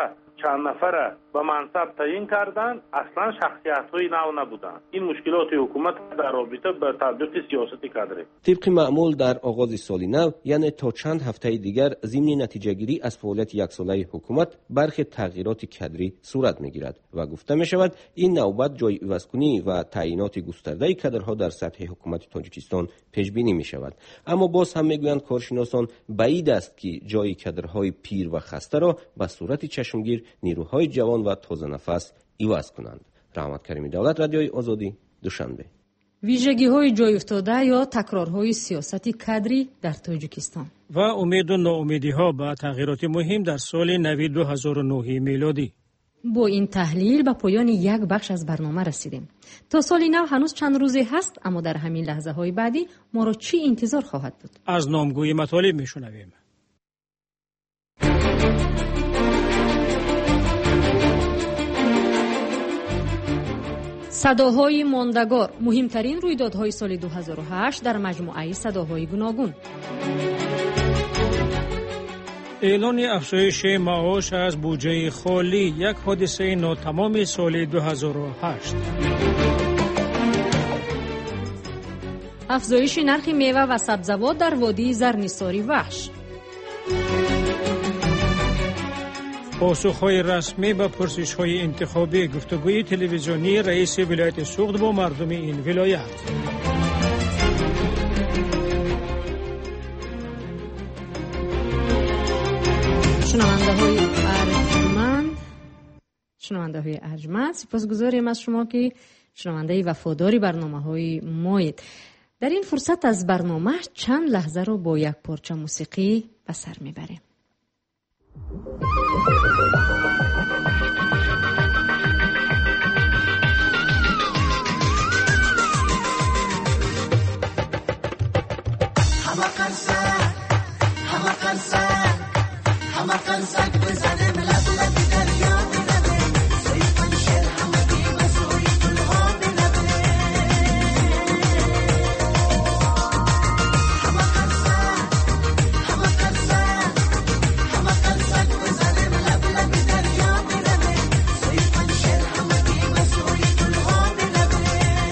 Speaker 21: چند نفره به منصب تعیین کردن اصلا شخصیت های نو نبودن. این مشکلات حکومت در رابطه به تطبیق سیاست کادری
Speaker 18: طبق معمول در آغاز سال نو، یعنی تا چند هفته دیگر ضمن نتیجه گیری از فعالیت یک ساله حکومت برخی تغییرات کادری صورت میگیرد و گفته می شود این نوبت جای عوض‌کنی و تعیینات گسترده کادرها در سطح حکومت تاجیکستان پیش بینی می شود. اما باز هم میگویند کارشناسان بعید است که جای کادرهای پیر و خسته را به صورت چشمگیر نیروهای جوان و تازه نفس عوض کنند. رحمت کریمی دولت، رادیوی آزادی، دوشنبه.
Speaker 2: ویژگی‌های جای افتاده یا تکرارهای سیاست کادری در تاجیکستان
Speaker 3: و امید و ناامیدی‌ها به تغییرات مهم در سال نو دو هزار و نه میلادی.
Speaker 2: با این تحلیل به پایان یک بخش از برنامه رسیدیم. تا سال نو هنوز چند روزی هست، اما در همین لحظه های بعدی ما را چی انتظار خواهد بود؟
Speaker 3: از نامگوی مطالب میشنویم.
Speaker 2: صداهای ماندگار، مهمترین رویدادهای سال دو هزار و هشت در مجموعه صداهای گوناگون.
Speaker 3: اعلان افزایش معاش از بودجه خالی، یک حادثه ناتمام سال دو هزار و هشت.
Speaker 2: افزایش نرخ میوه و سبزیجات در وادی زرنیساری وحش.
Speaker 3: پاسخ‌های رسمی به پرسش‌های انتخابی، گفتگوی تلویزیونی رئیس ولایت سوخت با مردم این ولایت.
Speaker 2: شنونده های ارجمند شنونده های ارجمند سپاسگزاریم از شما که شنونده وفاداری برنامه های مایید. در این فرصت از برنامه چند لحظه رو با یک پارچه موسیقی به سر میبریم.
Speaker 5: همه قرصک همه قرصک همه قرصک بزنیم لب لب دریا برویم سوی پنشر همه دیم سوی گلها برویم همه قرصک همه قرصک همه قرصک بزنیم لب لب دریا برویم سوی پنشر همه دیم سوی گلها برویم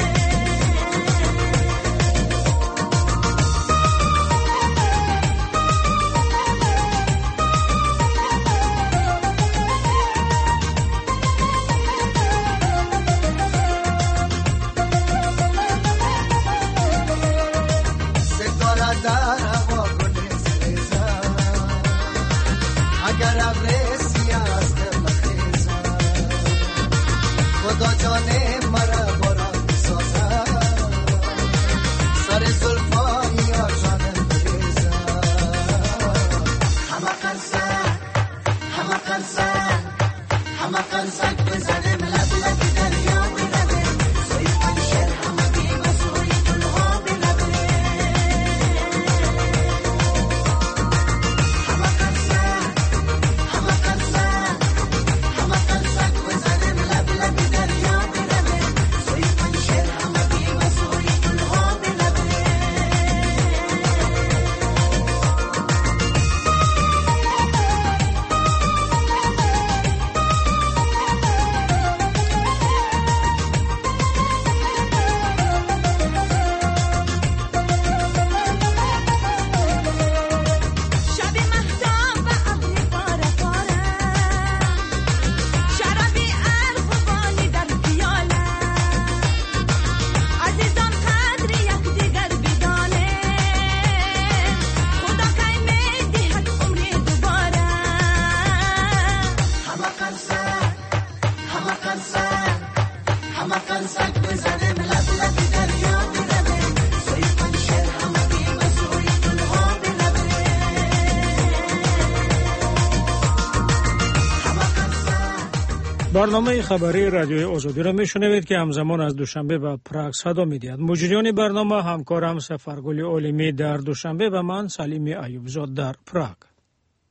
Speaker 3: برنامه خبری رادیوی آزادی را میشنوید که همزمان از دوشنبه به پراگ صدا میدهد. مجریان برنامه همکارم سفرگل عالمی در دوشنبه و من سلیم ایوبزاد در پراگ.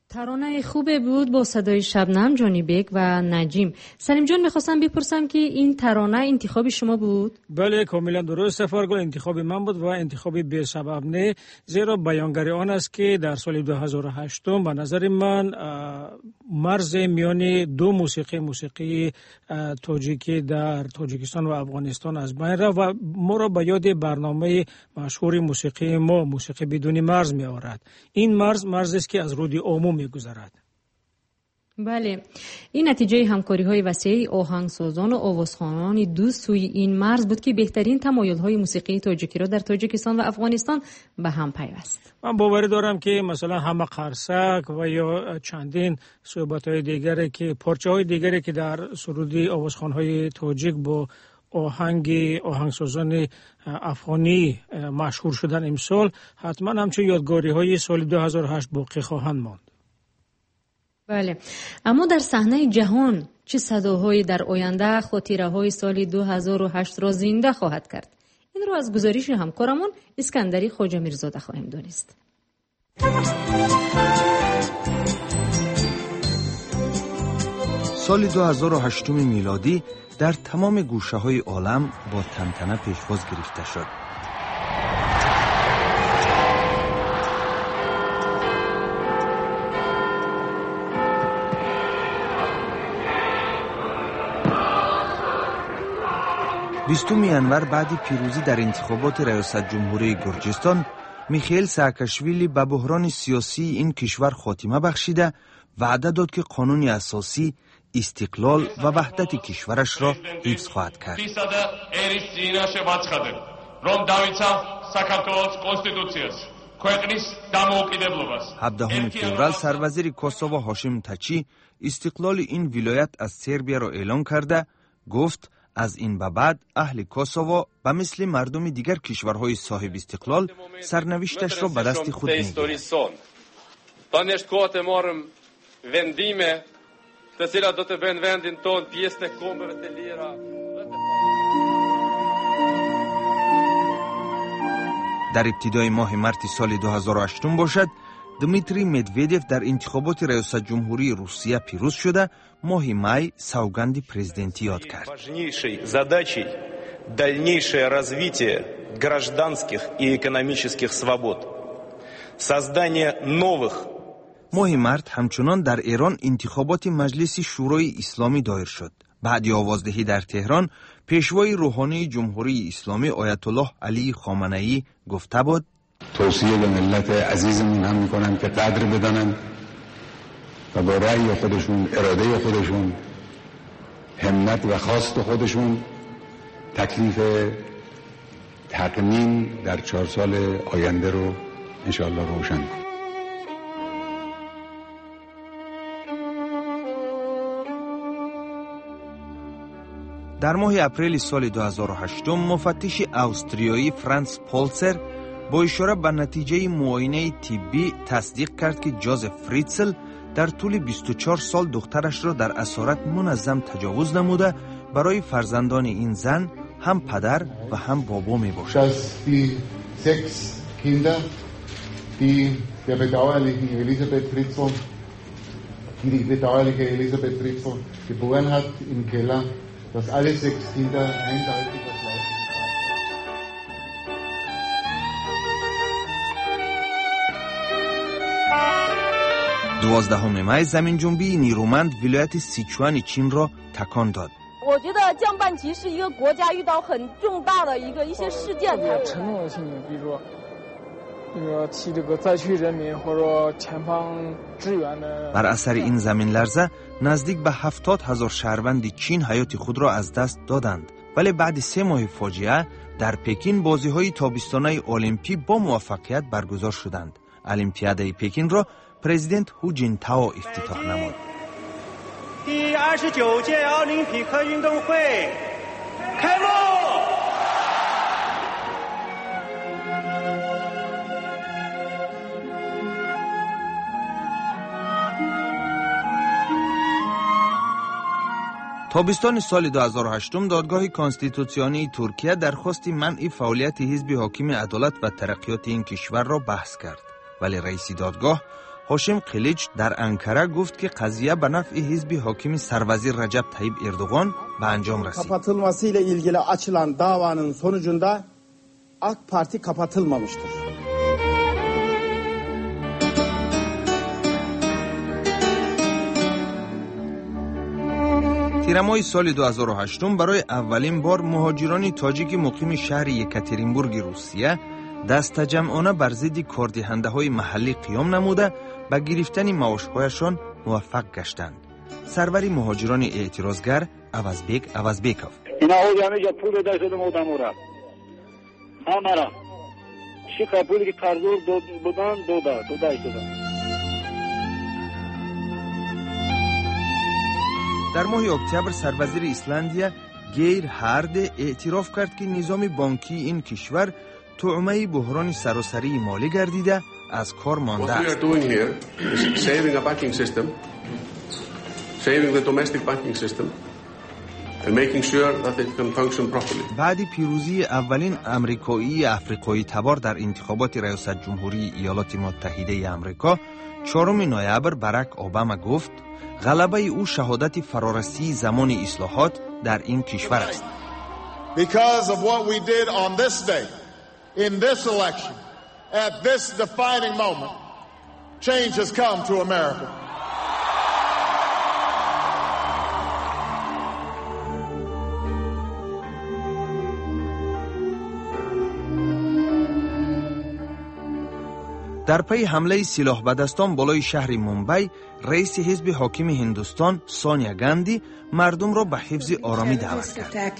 Speaker 2: ترانه خوبه بود با صدای شبنم، جانی بیگ و نجیم. سلیم جان، میخواستم بپرسم که این ترانه انتخاب شما بود؟
Speaker 3: بله کاملا درست سفرگل، انتخاب من بود و انتخاب بی سبب نه، زیرا بیانگری آن است که در سال دو هزار و هشت به نظر من مرز میان دو موسیقی موسیقی تاجیکی در تاجیکستان و افغانستان از بین رفت و ما را به یاد برنامه مشهور موسیقی ما، موسیقی بدون مرز می آورد. این مرز مرزی است که از رود عموم می‌گذرد.
Speaker 2: بله، این نتیجه همکاری‌های وسیع آهنگسازان و آوازخوانان دو سوی این مرز بود که بهترین تمایل‌های موسیقی تاجیکی را در تاجیکستان و افغانستان به هم پیوست.
Speaker 3: من باور دارم که مثلا همه قرصک و یا چندین صحبت‌های دیگری که پارچه‌های دیگری که در سرودی آوازخوان‌های تاجیک با آهنگ آهنگسازان افغانی مشهور شدن امسال حتما همچون یادگاری‌های سال دو هزار و هشت باقی خواهند ماند.
Speaker 2: بله، اما در صحنه جهان چه صداهایی در آینده خاطره‌های سال دو هزار و هشت را زنده خواهد کرد؟ این را از گزارش همکارمون اسکندری خواجه میرزاده خواهیم دانست.
Speaker 6: سال دو هزار و هشت میلادی در تمام گوشه‌های عالم با تنتنه پیشواز گرفته شد. بیستم ینور بعد پیروزی در انتخابات ریاست جمهوری گرجستان، میخائیل ساکاشویلی به بحران سیاسی این کشور خاتمه بخشیده وعده داد که قانون اساسی استقلال و وحدت کشورش را حفظ خواهد کرد. هفدهم فوریه سروزیر کوسوو هاشم تاچی استقلال این ولایت از سربیا را اعلان کرده گفت از این به بعد اهل کوسوو به مثل مردم دیگر کشورهای صاحب استقلال سرنوشتش را به دست خود می‌گیرد. در ابتدای ماه مارس سال دو هزار و هشت باشد دمیتری مدویدف در انتخابات ریاست جمهوری روسیه پیروز شده ماه می سوگند پرزیدنتی یاد کرد.
Speaker 7: важнейшей задачей дальнейшее развитие гражданских и экономических свобод. Создание новых.
Speaker 6: ماه مارس همچنان در ایران انتخابات مجلس شورای اسلامی دایر شد. بعد آوازدهی در تهران پیشوای روحانی جمهوری اسلامی آیت الله علی خامنه‌ای گفته بود
Speaker 22: توصیه به ملت عزیزمون هم میکنم که قدر بدانن و با رأی خودشون، اراده خودشون، همت و خواست خودشون تکلیف تقنین در چهار سال آینده رو انشاءالله روشن کنن.
Speaker 6: در ماه اپریل سال دو هزار و هشت مفتش استرالیایی فرانس پولسر با اشاره به نتیجه معاینه طبی تصدیق کرد که جوزف فریتزل در طول بیست و چهار سال دخترش را در اسارت منظم تجاوز نموده برای فرزندان این زن هم پدر و هم بابا می باشد.
Speaker 22: sechs Kinder, die der bedauerlichen Elisabeth Fritzl, die die bedauerliche Elisabeth Fritzl geboren hat im Keller, dass alle sechs Kinder eindeutig das leibliche
Speaker 6: دوازدهم می زمین جنبی نیرومند ولایت سیچوان چین را تکان داد.
Speaker 23: 我觉得降半旗是一个国家遇到很重大的一个一些事件才
Speaker 24: 承诺性的，比如说那个替这个灾区人民或者前方支援的.
Speaker 6: بر اثر این زمین لرزه نزدیک به هفتاد هزار شهروند چین حیات خود را از دست دادند. ولی بعد سه ماه فاجعه در پکین بازی‌های تابستانه المپی با موفقیت برگزار شدند. المپیادای پکین را پرزیدنت هو جینتائو افتتاح نمود.
Speaker 25: 第二十九届奥林匹克运动会开幕。
Speaker 6: تابستان سال دو هزار و هشت دادگاه کانستیتوسیونی ترکیه درخواست منع فعالیت حزب حاکم عدالت و ترقیات این کشور را بحث کرد. ولی رئیس دادگاه هاشم قلیچ در انکره گفت ki قضیه به نفع حزب حاکم سروزیر رجب طیب اردوغان به انجام رسید.
Speaker 9: Kapatılması ile ilgili açılan davanın sonucunda AK Parti kapatılmamıştır.
Speaker 6: تیرمای سال دو هزار و هشت برای اولین بار مهاجران تاجیک مقیم شهر یکاترینبورگ روسیه دست جمعانه بر ضد کاردهنده های محلی قیام نموده به گرفتن معاشهایشان موفق گشتند. سروری مهاجران اعتراضگر عوضبیک عوضبیکوف
Speaker 10: اینا همه جا پول داشت دادم و دمورا همارا شیخ پولی که قرضور بودن دو دا دو داشت دادم.
Speaker 6: در ماه اکتبر سروزیر ایسلندیا گیر هارد اعتراف کرد که نظام بانکی این کشور طعمه بحران سراسری مالی گردیده از کار مانده است.
Speaker 12: What we are doing here is saving a banking system, saving the domestic banking system and making sure that it can function properly.
Speaker 6: بعد پیروزی اولین امریکایی افریقایی تبار در انتخابات ریاست جمهوری ایالات متحده آمریکا چهارم نوامبر باراک اوباما گفت غلبه او شهادت فرارسی زمان اصلاحات در این کشور است.
Speaker 17: Because of what we did on this day, in this election, at this defining moment, change has come to America.
Speaker 6: در پی حمله سلاح به دستان بالای شهر مومبای، رئیس حزب حاکم هندوستان سونیا گاندی مردم را به حفظ آرامی دعوت کرد.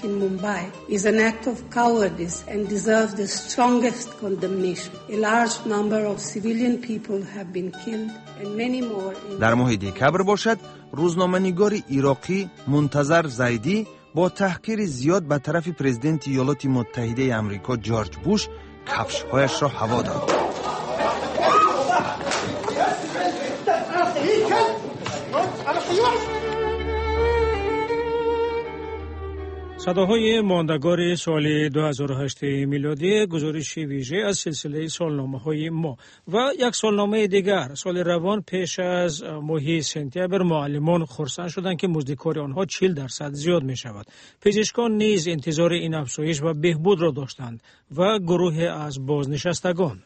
Speaker 6: در ماه دکبر باشد، روزنامه‌نگار عراقی منتظر زیدی با تحقیر زیاد به طرف پرزیدنت ایالات متحده آمریکا جورج بوش کفش‌هایش را هوا داد.
Speaker 3: صداهای ماندگار سال دو هزار و هشت میلادی گزارش ویژه از سلسله سالنامه‌های ما و یک سالنامه دیگر سال روان پیش از ماه سپتامبر معلمان خرسند شدند که مزد کار آنها چهل درصد زیاد می شود. پزشکان نیز انتظار این افزایش و بهبود را داشتند و گروه از بازنشستگان.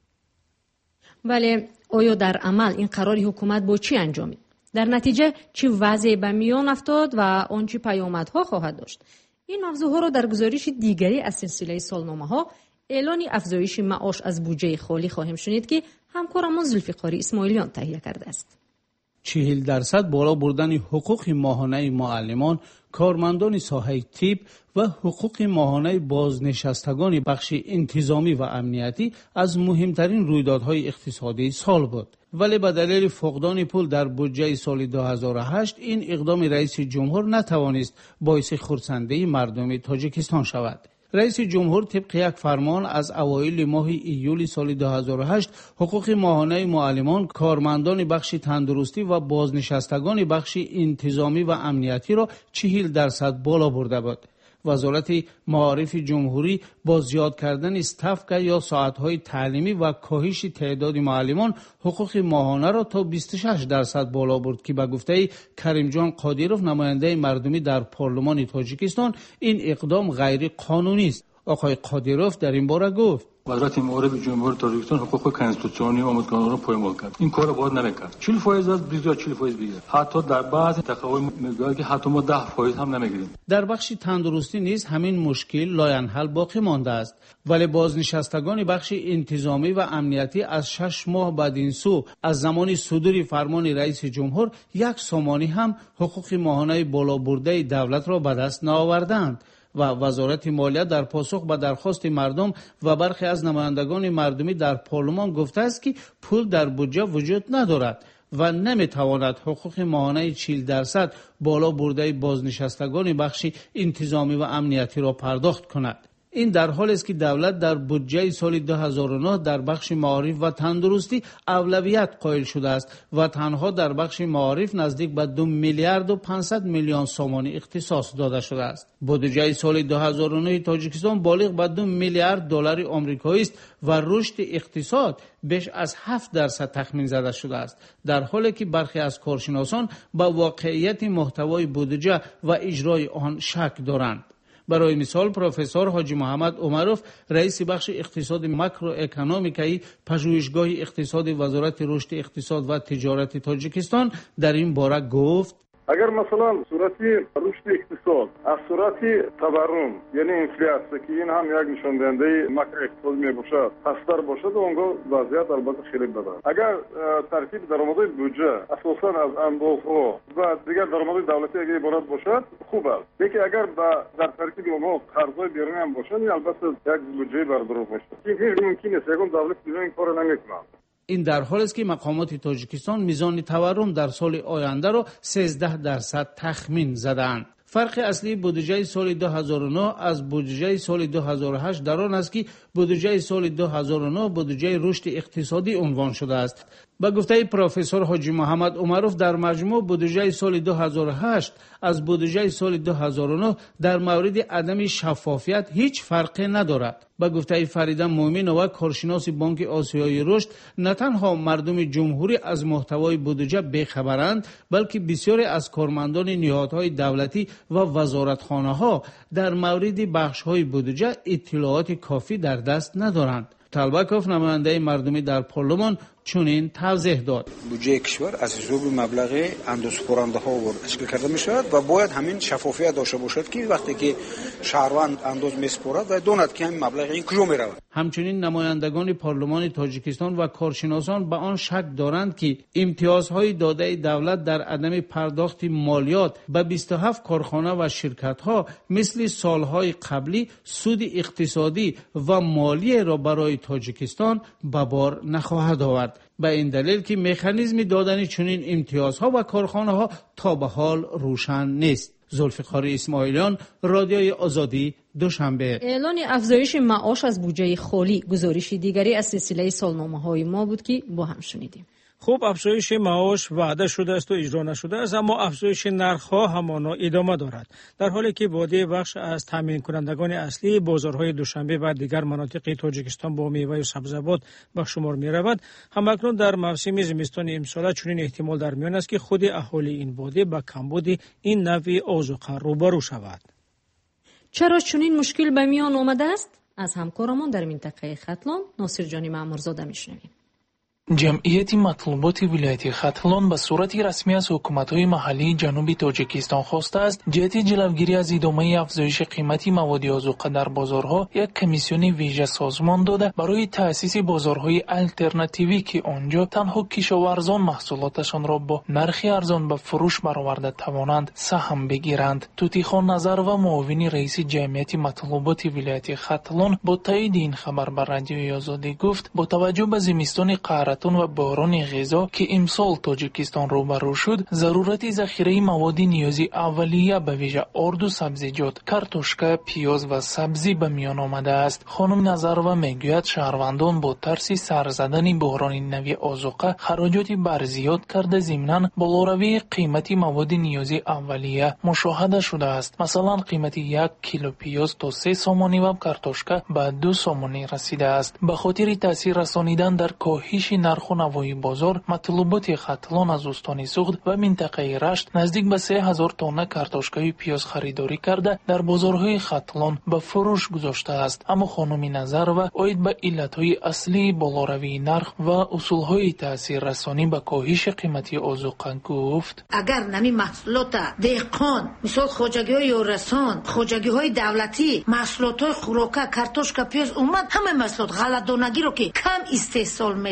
Speaker 2: ولی آیا در عمل این قرار حکومت با چی انجامید؟ در نتیجه چه وضعی به میان افتاد و آن چه پیامدها خواهد داشت؟ این موضوعها را در گزارش دیگری از سلسله سالنامه‌ها اعلان افزایش معاش از بودجه خالی خواهیم شنید که همکارمان ذوالفقاری اسماعیلیان تهیه کرده است.
Speaker 13: چهل درصد بالا بردن حقوق ماهانه معلمان، کارمندان ساحه طب و حقوق ماهانه بازنشستگان بخش انتظامی و امنیتی از مهمترین رویدادهای اقتصادی سال بود. ولی به دلیل فقدان پول در بودجه سال دو هزار و هشت این اقدام رئیس جمهور نتوانست باعث خرسندگی مردم تاجیکستان شود. رئیس جمهور طبق یک فرمان از اوایل ماه ایول سال دو هزار و هشت حقوق ماهانه معلمان، کارمندان بخش تندرستی و بازنشستگان بخش انتظامی و امنیتی را چهل درصد بالا برده بود. وزارت معارف جمهوری با زیاد کردن استفکه یا ساعتهای تعلیمی و کاهش تعداد معلمان حقوق ماهانه را تا بیست و شش درصد بالا برد که به گفته کریم جان قادیروف نماینده مردمی در پارلمان تاجیکستان این اقدام غیر قانونی است. آقای قادیروف در این باره گفت
Speaker 14: وزارت معارف جمهوری تاجیکستان حقوق کنستیتوسیونی و آموزگاران را پایمال کرد. این کار باید نمیکرد. چهل درصد از بیست یا چهل درصد بگیره. حتی در بعضی تقاوی میگه که حتی ما ده درصد هم نمیگیریم.
Speaker 13: در بخش تندرستی نیز همین مشکل لاینحل باقی مانده است. ولی بازنشستگان بخش انتظامی و امنیتی از شش ماه بعد این سو از زمان صدور فرمان رئیس جمهور یک سامانی هم حقوق ماهانه بالا برده دولت را به دست نآوردند. و وزارت مالیه در پاسخ به درخواست مردم و برخی از نمایندگان مردمی در پارلمان گفته است که پول در بودجه وجود ندارد و نمیتواند حقوق ماهانه چهل درصد بالا برده بازنشستگان بخش انتظامی و امنیتی را پرداخت کند. این در حالی است که دولت در بودجه سال دو هزار و نه در بخش معارف و تندرستی اولویت قائل شده است و تنها در بخش معارف نزدیک به دو میلیارد و پانصد میلیون سوم اختصاص داده شده است. بودجه سال دو هزار و نه تاجیکستان بالغ به دو میلیارد دلار آمریکایی است و رشد اقتصاد بیش از هفت درصد تخمین زده شده است، در حالی که برخی از کارشناسان با واقعیت محتوای بودجه و اجرای آن شک دارند. برای مثال پروفسور حاجی محمد عمروف رئیس بخش اقتصاد ماکرو اکونومیکایی پژوهشگاه اقتصاد وزارت رشد اقتصاد و تجارت تاجیکستان در این باره گفت:
Speaker 1: اگر مثلا صورتی رشد اقتصاد از صورتی تورم یعنی انفляция که این هم یک نشان دهنده ماکرو اقتصاد می باشد پستر باشد اونگاه وضعیت البته خیلی بد است. اگر ترتیب درآمدهای بودجه اساسا از اندازها و دیگر درآمدهای دولتی اگر عبارت باشد خوب است، لیکن اگر در ترکیب ما قرضهای بیرونی هم باشد البته یک بودجه بردارو میشه. این هیچ ممکن نیست یگان دولت این کار نمیکنه.
Speaker 13: این در حالی است که مقامات تاجیکستان میزان تورم در سال آینده را سیزده درصد تخمین زدند. فرق اصلی بودجه سال دو هزار و نه از بودجه سال دو هزار و هشت در آن است که بودجه سال دو هزار و نه بودجه رشد اقتصادی عنوان شده است. با گفته پروفسور حاجی محمد عمروف در مجموع بودجه سال دو هزار و هشت از بودجه سال دو هزار و نه در مورد عدم شفافیت هیچ فرقی ندارد. با گفته فریده مومنова کارشناس بانک آسیای رشد، نه تنها مردم جمهوری از محتوای بودجه بیخبرند بلکه بسیاری از کارمندان نهادهای دولتی و وزارتخانه‌ها در مورد بخش‌های بودجه اطلاعات کافی در دست ندارند. طلبکوف نماینده مردمی در پارلمان چنین توضیح داد:
Speaker 4: بودجه کشور از حساب مبلغ اندازه‌کننده ها تشکیل کرده می شود و باید همین شفافیت داشته باشد که وقتی که شهروند انداز میسپارد و داند که همین مبلغ این کجا می رود.
Speaker 13: همچنین نمایندگان پارلمان تاجیکستان و کارشناسان به آن شک دارند که امتیازهای داده دولت در عدم پرداخت مالیات به بیست و هفت کارخانه و شرکت‌ها مثل سالهای قبلی سود اقتصادی و مالی را برای تاجیکستان به بار نخواهد آورد. به این دلیل که مکانیزم دادن چنین امتیازها و کارخانه‌ها تا به حال روشن نیست. ذوالفقار اسماعیلیان، رادیوی آزادی، دوشنبه.
Speaker 2: اعلان افزایش معاش از بودجه خالی گزارش دیگری از سلسله سالنامه‌های ما بود که با هم شنیدیم.
Speaker 3: خوب افزایش معاش وعده شده است و اجرا نشده است، اما افزایش نرخ‌ها همانا ادامه دارد، در حالی که بودجه بخش از تامین کنندگان اصلی بازارهای دوشنبه و دیگر مناطق تاجیکستان با میوه و سبزیجات به شمار می‌رود. همکنون در موسم زمستان امسال چنین احتمال در میان است که خود اهالی این بودجه با کمبود این نوع آذوقه روبرو شود.
Speaker 2: چرا چنین مشکل به میان آمده است؟ از همکارمان در منطقه ختلان ناصر جانی معمرزاده میشنویم.
Speaker 8: جمعیت مطلوبات ولایت ختلان به صورت رسمی از حکومت‌های محلی جنوب تاجیکستان خواسته است جهت جلوگیری از ادامه افزایش قیمت مواد آذوقه در بازارها یک کمیسیون ویژه سازمان داده برای تأسیس بازارهای آلترناتیوی که آنجا تنها کشاورزان محصولاتشان را با نرخ ارزان به فروش برآورده توانند سهم بگیرند. توتیخان نظر و معاون رئیس جمعیت مطلوبات ولایت ختلان با تایید این خبر به رادیوی آزادی گفت با توجه به زمستان قحط و باران غذا که امسال تاجیکستان روبرو شد، ضرورت ذخیره مواد نیازی اولیه به ویژه آرد و سبزیجات، کارتوشکا، پیاز و سبزی به میان آمده است. خانم نظرова میگوید شهروندان با ترس سر زدن بحران نوی آذوقه خراجات بر زیاد کرده ضمناً بالاروی قیمت مواد نیازی اولیه مشاهده شده است. مثلا قیمت یک کیلو پیاز تا سه سومانی و کارتوشکا به دو سومانی رسیده است. به خاطر تاثیر رسانیدن در کاهش نرخ و نوای بازار، مطلوبات ختلان از استان سوخت و منطقه رشت نزدیک به سه هزار تانه کارتوشکای پیاز خریداری کرده در بازارهای ختلان به فروش گذاشته است. اما خانم نظرова اوید به علتهای اصلی بالاروی نرخ و اصولهای تاثیر رسانی به کاهش قیمتی آذوقه گفت:
Speaker 11: اگر نمی محصولات دهقان مثل خواجگی‌های رسان، خواجگی‌های دولتی، محصولات خوراکه، کارتوشکا، پیاز اومد، همه محصولات غله‌دانگی رو که کم استحصال میکنه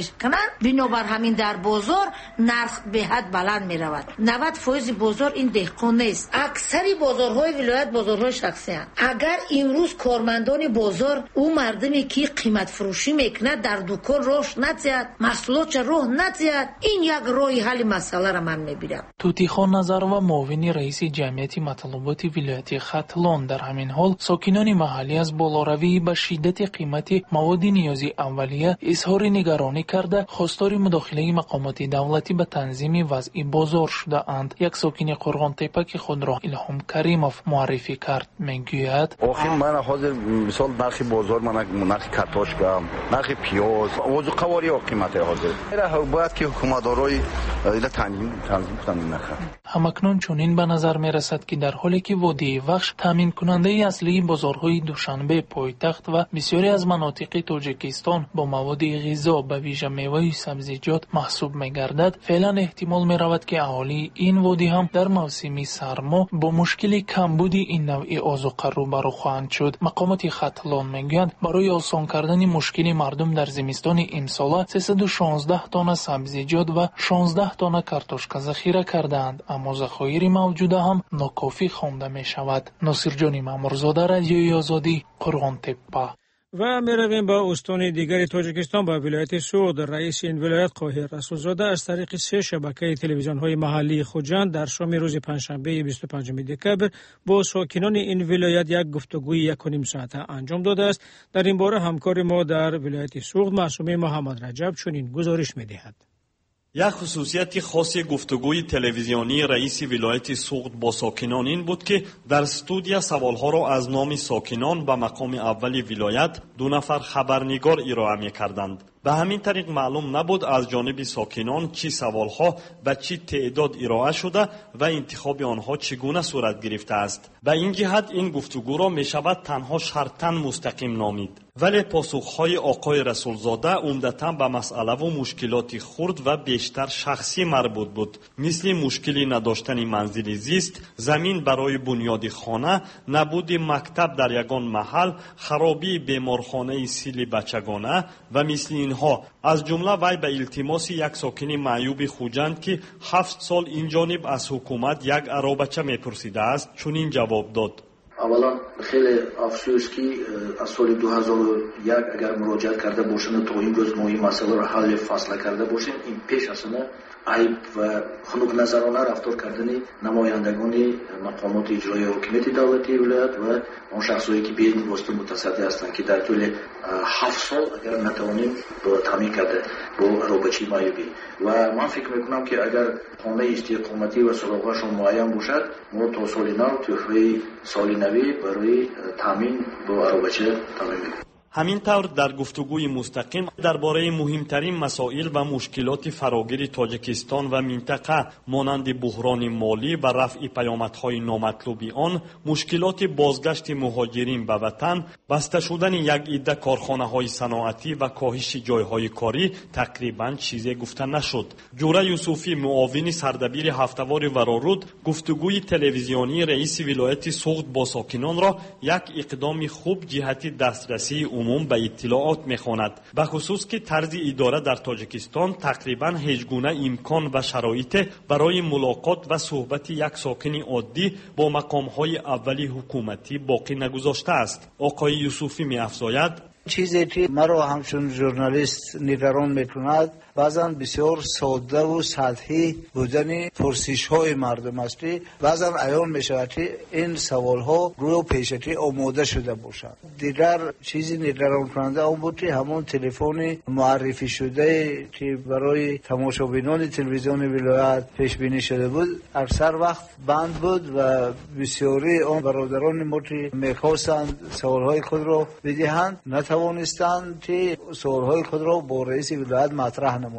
Speaker 11: بنابر همین در بازار نرخ به حد بلند می رود. نود درصد بازار این دهقان نیست. اکثری بازارهای ولایت بازارهای شخصی هستند. اگر امروز کارمندان بازار او مردمی که قیمت فروشی میکنه در دکان روش نتیاد، محصولات راه نتیاد، این یک راه حل مسئله را من میبینم.
Speaker 8: توتیخان نظرова معاون رئیس جمعیت مطلوبات ولایت ختلان در همین حال ساکنان محلی از بالاروی به شدت قیمت مواد نیازی اولیه اظهار نگرانی کرده خواستار مداخله مقامات دولتی به تنظیم وضع بازار شده اند. یک ساکن قرغان تپه که خود را الهام کریموف معرفی کرد میگوید
Speaker 15: آخر من حاضر مثال نرخ بازار من نرخ کارتوشکا نرخ پیاز اوضاع قواری و قیمت حاضر را باید که حکومتدارای اینا تنظیم تنظیم کنن نرخ.
Speaker 8: همکنون چنین به نظر می رسد که در حالی که وادی وخش تامین کننده اصلی بازارهای دوشنبه پایتخت و بسیاری از مناطق تاجیکستان با مواد غذا به ویژه میوه و سبزیجات محسوب می گردد، فعلا احتمال می رود که اهالی این وادی هم در موسم سرما با مشکل کمبود این نوع آذوقه روبرو خواهند شد. مقامات ختلان میگویند برای آسان کردن مشکل مردم در زمستان امسال سیصد و شانزده تن سبزیجات و شانزده تن کارتوشکا ذخیره کردند، اما ذخایر موجوده هم ناکافی خوانده می شود. ناصرجان مامورزاده، رادیوی آزادی، قرغان تپه.
Speaker 3: و میرویم با استان دیگر تاجیکستان با ولایت سوغد. رئیس این ولایت قاهر رسولزاده از طریق سه شبکه تلویزیون های محلی خوجند در شام روز پنجشنبه بیست و پنجم دکبر با ساکنان این ولایت یک گفتگوی یک و نیم ساعته انجام داده است. در این باره همکار ما در ولایت سوغد معصومه محمد رجب چنین گزارش می‌دهد.
Speaker 16: یک خصوصیت خاص گفتگوی تلویزیونی رئیس ولایت سوغد با ساکنان این بود که در استودیو سوالها را از نام ساکنان به مقام اول ولایت دو نفر خبرنگار ارائه می‌کردند. به همین طریق معلوم نبود از جانب ساکنان چی سوالها و چی تعداد ارائه شده و انتخاب آنها چگونه صورت گرفته است. به این جهت این گفتگو را می شود تنها شرطاً مستقیم نامید. ولی پاسخهای آقای رسولزاده عمدتاً به مسئله و مشکلات خرد و بیشتر شخصی مربوط بود، مثل مشکلی نداشتن منزل زیست، زمین برای بنیاد خانه، نبود مکتب در یگان محل، خرابی بیمارخانه سیل بچگانه و مثل این ها. از جمله وی به التماس یک ساکن معیوب خوجند که هفت سال این جانب از حکومت یک عرابچه میپرسیده است چنین جواب داد.
Speaker 19: اولا خیلی افسوس که از سال دو هزار و یک اگر مراجعه کرده باشند تا این روز ما این مسئله را حل فصل کرده باشیم، این پیش از همه عیب و خنک نظرانه رفتار کردن نمایندگان مقامات اجرایی حکومت دولتی ولایت و آن شخصایی که به این واسطه متصدی هستند که در طول هفت سال اگر نتوانیم با تامین کرده با رابطه معیوبی. و من فکر میکنم که اگر خانه استقامتی و سراغشون معین باشد، ما تا سال نو تحفه سال نوی برای تامین با رابطه تامین میکنیم.
Speaker 16: همین طور در گفتگوی مستقیم درباره مهمترین مسائل و مشکلات فراگیر تاجیکستان و منطقه مانند بحران مالی و رفع پیامدهای نامطلوبی آن، مشکلات بازگشت مهاجرین به وطن، بسته شدن یک عده کارخانه‌های صنعتی و کاهش جایهای کاری تقریباً چیزی گفته نشد. جوره یوسفی معاون سردبیر هفته‌وار ورارود گفتگوی تلویزیونی رئیس ولایت سوغد با ساکنان را یک اقدام خوب جهت دسترسی عموم به اطلاعات می‌خواند، به خصوص که طرز اداره در تاجیکستان تقریباً هیچ گونه امکان و شرایط برای ملاقات و صحبت یک ساکن عادی با مقام‌های اولی حکومتی باقی نگذاشته است. آقای یوسفی می‌افزاید
Speaker 20: چیزی که مرا همچون ژورنالیست نگران می‌کند بعضا بسیار ساده و سطحی بودن پرسش های مردم است. بعضا عیان می شود که این سوال ها روی پیشکی آماده شده باشد. دیگر چیزی نگران کننده آن بود که همون تلفن معرفی شده که برای تماشابینان تلویزیون ولایت پیش بینی شده بود اکثر وقت بند بود و بسیاری آن برادران ما که میخواستند سوال های خود را بدهند نتوانستند که سوال های خود را با رئیس ولایت مطرح نمایند.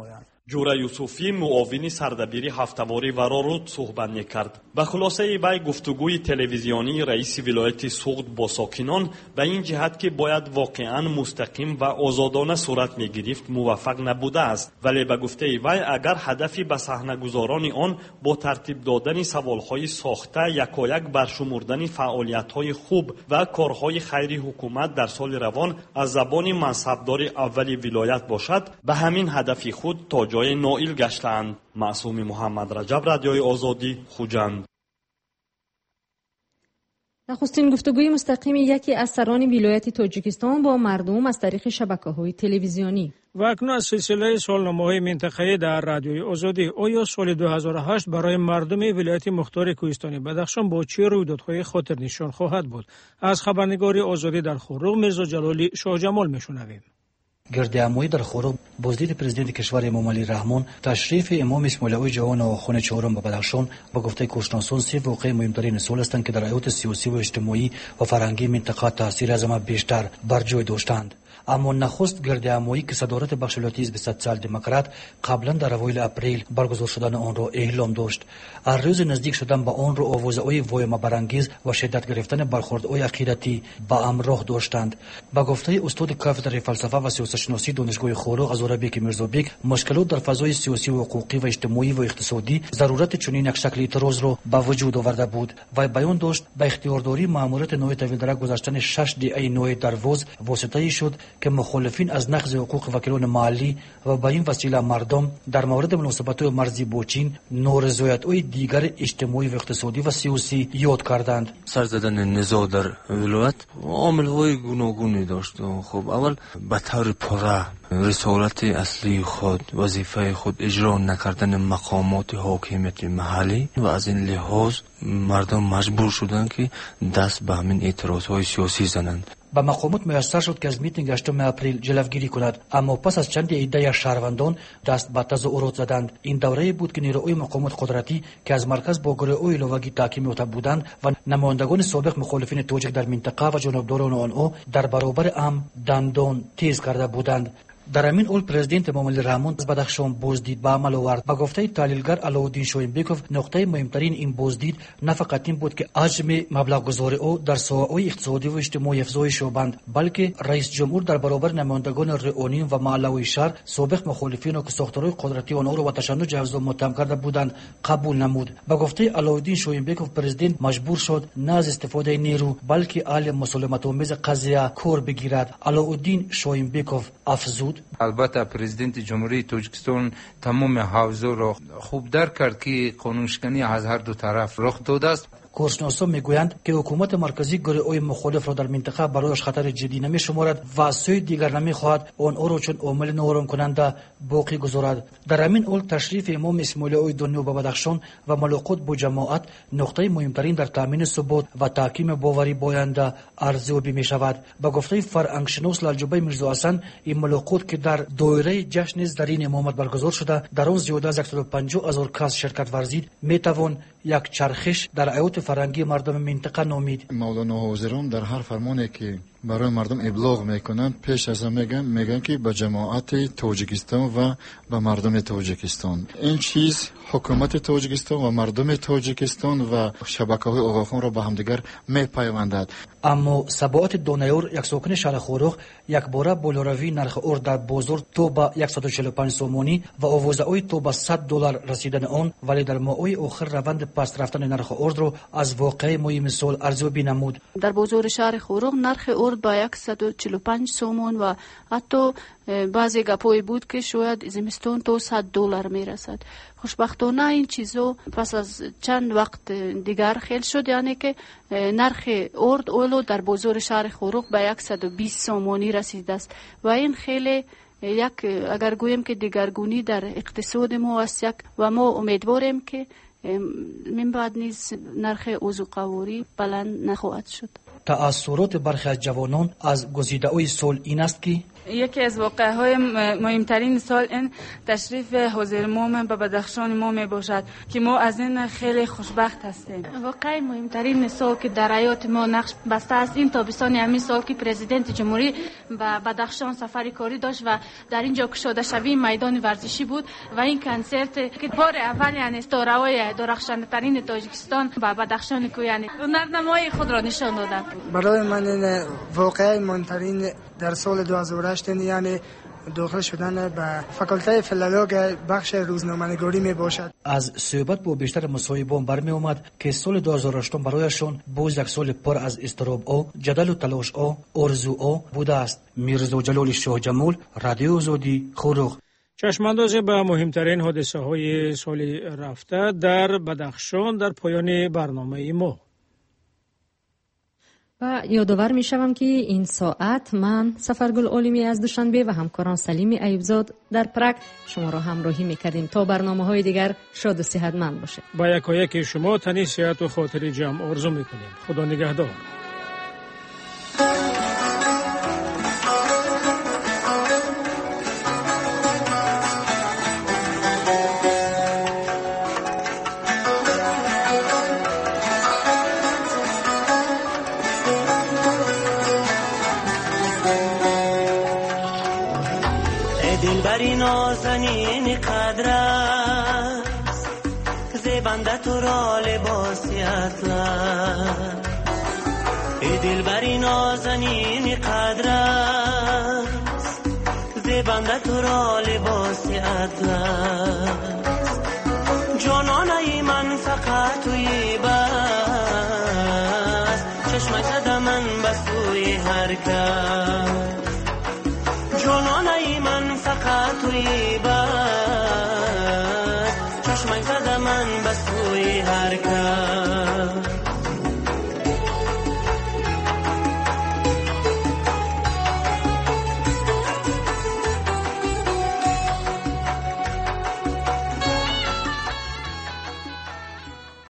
Speaker 16: ҷура юсуфӣ муовини сардабири ҳафтавори варо суҳбат мекард. ба хулосаи вай гуфтугӯи телевизионии раиси вилояти суғд бо сокинон ба ин ҷиҳат ки бояд воқеан мустақим ва озодона сурат мегирифт муваффақ набудааст, вале ба гуфтаи вай агар ҳадафи ба саҳнагузорони он бо тартиб додани саволҳои сохта якояк баршумурдани фаъолиятҳои хуб ва корҳои хайри ҳукумат дар соли равон аз забони мансабдори аввали вилоят бошад, ба ҳамин ҳадафи худ то ҷое ноил гаштаанд. маъсуми муҳаммад раҷаб, радиои озодӣ, хуҷанд.
Speaker 2: нахустин гуфтугӯи мустақими яке аз сарони вилояти тоҷикистон бо мардум аз тариқи шабакаҳои телевизионӣ.
Speaker 3: ва акнун аз силсилаи солномаҳои минтақаӣ дар радиои озодӣ. оё соли ду ҳазору ҳашт барои мардуми вилояти мухтори кӯҳистони Бадахшон бо чӣ рӯйдодҳои хотирнишон хоҳад буд? аз хабарнигори озодӣ дар Хурӯғ Мирзо Ҷалоли Шоҳҷамол мешунавем.
Speaker 5: гирдиамоӣ дар Хурӯғ боздиди президенти кишвар Эмомалӣ Раҳмон, ташрифи имом Исмоиловӣ ҷавон Оғохони чорум ба Бадахшон ба гуфтаи кӯшносон се воқеаи муҳимтарини сол ҳастанд ки дар ҳаёти сиёсӣ ва иҷтимоӣ ва фарҳангии минтақа таъсири аз ҳама бештар бар ҷой доштанд. аммо нахуст гирдиамоӣ ки садорати бахши вилояти ҳизби социал-демократ қаблан дар авоили апрел баргузор шудани онро эълом дошт. аз рӯзи наздик шудан ба онро овозаҳои воҳимабарангез ва шиддат гирифтани бархӯрдҳои ақидатӣ ба ҳамроҳ доштанд. ба гуфтаи устоди кафедраи фалсафа ва сиёсатшиносии донишгоҳи Хурӯғ Азорабеки Мирзобек, мушкилот дар фазои сиёсиву ҳуқуқӣ ва иҷтимоӣ ва иқтисодӣ зарурати чунин як шакли эътирозро ба вуҷуд оварда буд. вай баён дошт ба ихтиёрдории маъмурияти ноҳияи тавилдарак гузаштани шаш диаи ноҳияи Дарвоз воситае шуд ки мухолифин аз нақзи ҳуқуқи вакилони маҳаллӣ ва ба ин васила мардум дар мавриди муносибатҳои марзи бо чин норизоятҳои дигари иҷтимоӣ ва иқтисодӣ ва сиёсӣ ёд карданд.
Speaker 7: сар задани низоъ дар вилоят омилҳои гуногуне дошт. хуб аввал ба таври пурра рисолати аслии худ, вазифаи худ иҷро накардани мақомоти ҳокимияти маҳаллӣ ва аз ин лиҳоз мардум маҷбур шуданд ки даст ба ҳамин эътирозҳои сиёсӣ зананд.
Speaker 5: ба мақомот муяссар шуд ки аз митинги ҳаштуми апрел ҷалавгирӣ кунад, аммо пас аз чанди иддаи шаҳрвандон даст ба тазоурот заданд. ин даврае буд ки нерӯҳои мақомот қудратӣ ки аз марказ бо гурӯҳҳои иловагӣ таҳким ёфта буданд ва намояндагони собиқ мухолифини тоҷик дар минтақа ва ҷонибдорони онҳо дар баробари амн дандон тез карда буданд. дар ҳамин ҳол президент Эмомалӣ Раҳмон аз Бадахшон боздид ба амал овард. ба гуфтаи таҳлилгар Алоуддин Шоимбеков, нуқтаи муҳимтарини ин боздид на фақат ин буд ки ҳаҷми маблағгузориҳо дар соҳаҳои иқтисодиву иҷтимоӣ афзоиш ёбанд, балки раис ҷумҳур дар баробари намояндагони руҳонин ва маҳаллавои шаҳр собиқ мухолифино ки сохторҳои қудратии онҳоро ба ташаннуҷи афзо муттаҳам карда буданд қабул намуд. ба гуфтаи Алоуддин Шоимбеков, президент маҷбур шуд на аз истифодаи нерӯ, балки аҳли мусолиматомези қазия кор бигирад. Алоуддин Шоимбеков афзуд:
Speaker 18: албатта президенти ҷумҳурии Тоҷикистон тамоми ҳавзоро хуб дарк кард ки қонуншиканӣ аз ҳарду тараф рух додааст.
Speaker 5: кӯршиносон мегӯянд ки ҳукумати марказӣ гурӯҳҳои мухолифро дар минтақа барояш хатари ҷиддӣ намешуморад ва аз сӯи дигар намехоҳад онҳоро чун омили нооромкунанда боқӣ гузорад. дар ҳамин ҳол ташрифи имом Исмоиловӣ Дунё ба Бадахшон ва мулоқот бо ҷамоат нуқтаи муҳимтарин дар таъмини субот ва таҳкими боварӣ бо оянда арзёбӣ мешавад. ба гуфтаи фарҳангшинос Лалҷубай Мирзо Ҳасан, ин мулоқот ки дар доираи ҷашни Зарини имомат баргузор шуда, дар он зиёда аз яксаду панҷоҳ ҳазор кас ширкат варзид, метавон як чархиш дар ҳаёти фарҳангии мардуми минтақа номид.
Speaker 21: мавлоно ҳозирон дар ҳар фармоне ки барои мардум иблоғ мекунанд, пеш аз ҳама меган меган ки ба ҷамоати Тоҷикистон ва ба мардуми Тоҷикистон. ин чиз ҳукумати Тоҷикистон ва мардуми Тоҷикистон ва шабакаҳои оғохонро ба ҳамдигар мепайвандад.
Speaker 5: аммо Сабоати Донаёр, як сокини шаҳри Хурӯғ, якбора болоравии нархи орд дар бозор то ба яксаду чилу панҷ сомонӣ ва овозаҳои то ба сад доллар расидани он, вале дар моҳҳои охир раванди паст рафтани нархи ордро аз воқеаи моҳи мисол арзёбӣ намуд.
Speaker 22: дар бозори шаҳри Хурӯғ нархи орд ба яксаду чилу панҷ сомон ва ҳатто баъзе гапҳое буд ки шояд зимистон то сад доллар мерасад. хушбахтона ин чизо пас аз чанд вақт дигар хел шуд, яъне ки нархи орд оло дар бозори шаҳри Хурӯғ ба яксаду бист сомонӣ расидааст ва ин хеле як агар гӯем ки дигаргунӣ дар иқтисоди мо аст як ва мо умедворем ки мин баъд низ нархи озуқаворӣ баланд нахоҳад шуд.
Speaker 5: таассуроти бархе аз ҷавонон аз гузидаҳои сол ин аст ки
Speaker 9: یکی از واقعه‌های مهمترین سال این تشریف حضور ما به بدخشان ما می باشد که ما از این خیلی خوشبخت هستیم.
Speaker 22: واقعا مهمترین سال که در حیات ما نقش بسته است این تابستان همین سال که پرزیدنت جمهوری به بدخشان سفر کاری داشت و در اینجا کشاده شوی میدان ورزشی بود و این کنسرت که بار اول یعنی استاروای درخشنده ترین تاجیکستان به بدخشان کو یعنی هنرنمای خود را نشان دادند.
Speaker 10: برای من این واقعا مهمترین در سال دو هزار و هشت یعنی داخل شدن به فاکولته فیلولوژی بخش روزنامه‌نگاری می باشد.
Speaker 5: از صحبت با بیشتر مصاحبان برمی آمد که سال دو هزار و هشت برایشان باز یک سال پر از اضطراب او، جدل و تلاش او، آرزو او بوده است. میرزا جلال شاه جمال، رادیو آزادی، خروغ.
Speaker 3: چشمانداز به مهمترین حادثه های سال رفته در بدخشان در پایان برنامه ما.
Speaker 2: و یادآور می شوم که این ساعت من سفرگل عالمی از دوشنبه و همکاران سلیم ایوبزاد در پرگ شما را همراهی می کردیم تا برنامه های دیگر شاد و صحتمند باشه.
Speaker 3: با یکایک شما تنی صحت و خاطر جمع آرزو می کنیم. خدا نگهدار.
Speaker 23: نازنین قدر است که زیبنده تو را لباسی اطلس ای دلبری نازنین قدر است که زیبنده تو را لباسی اطلس جانانه من فقط توی بس چشمک زده من به سوی هر کس جانانه من فقط توی بس چشمک زده من به سوی هر کس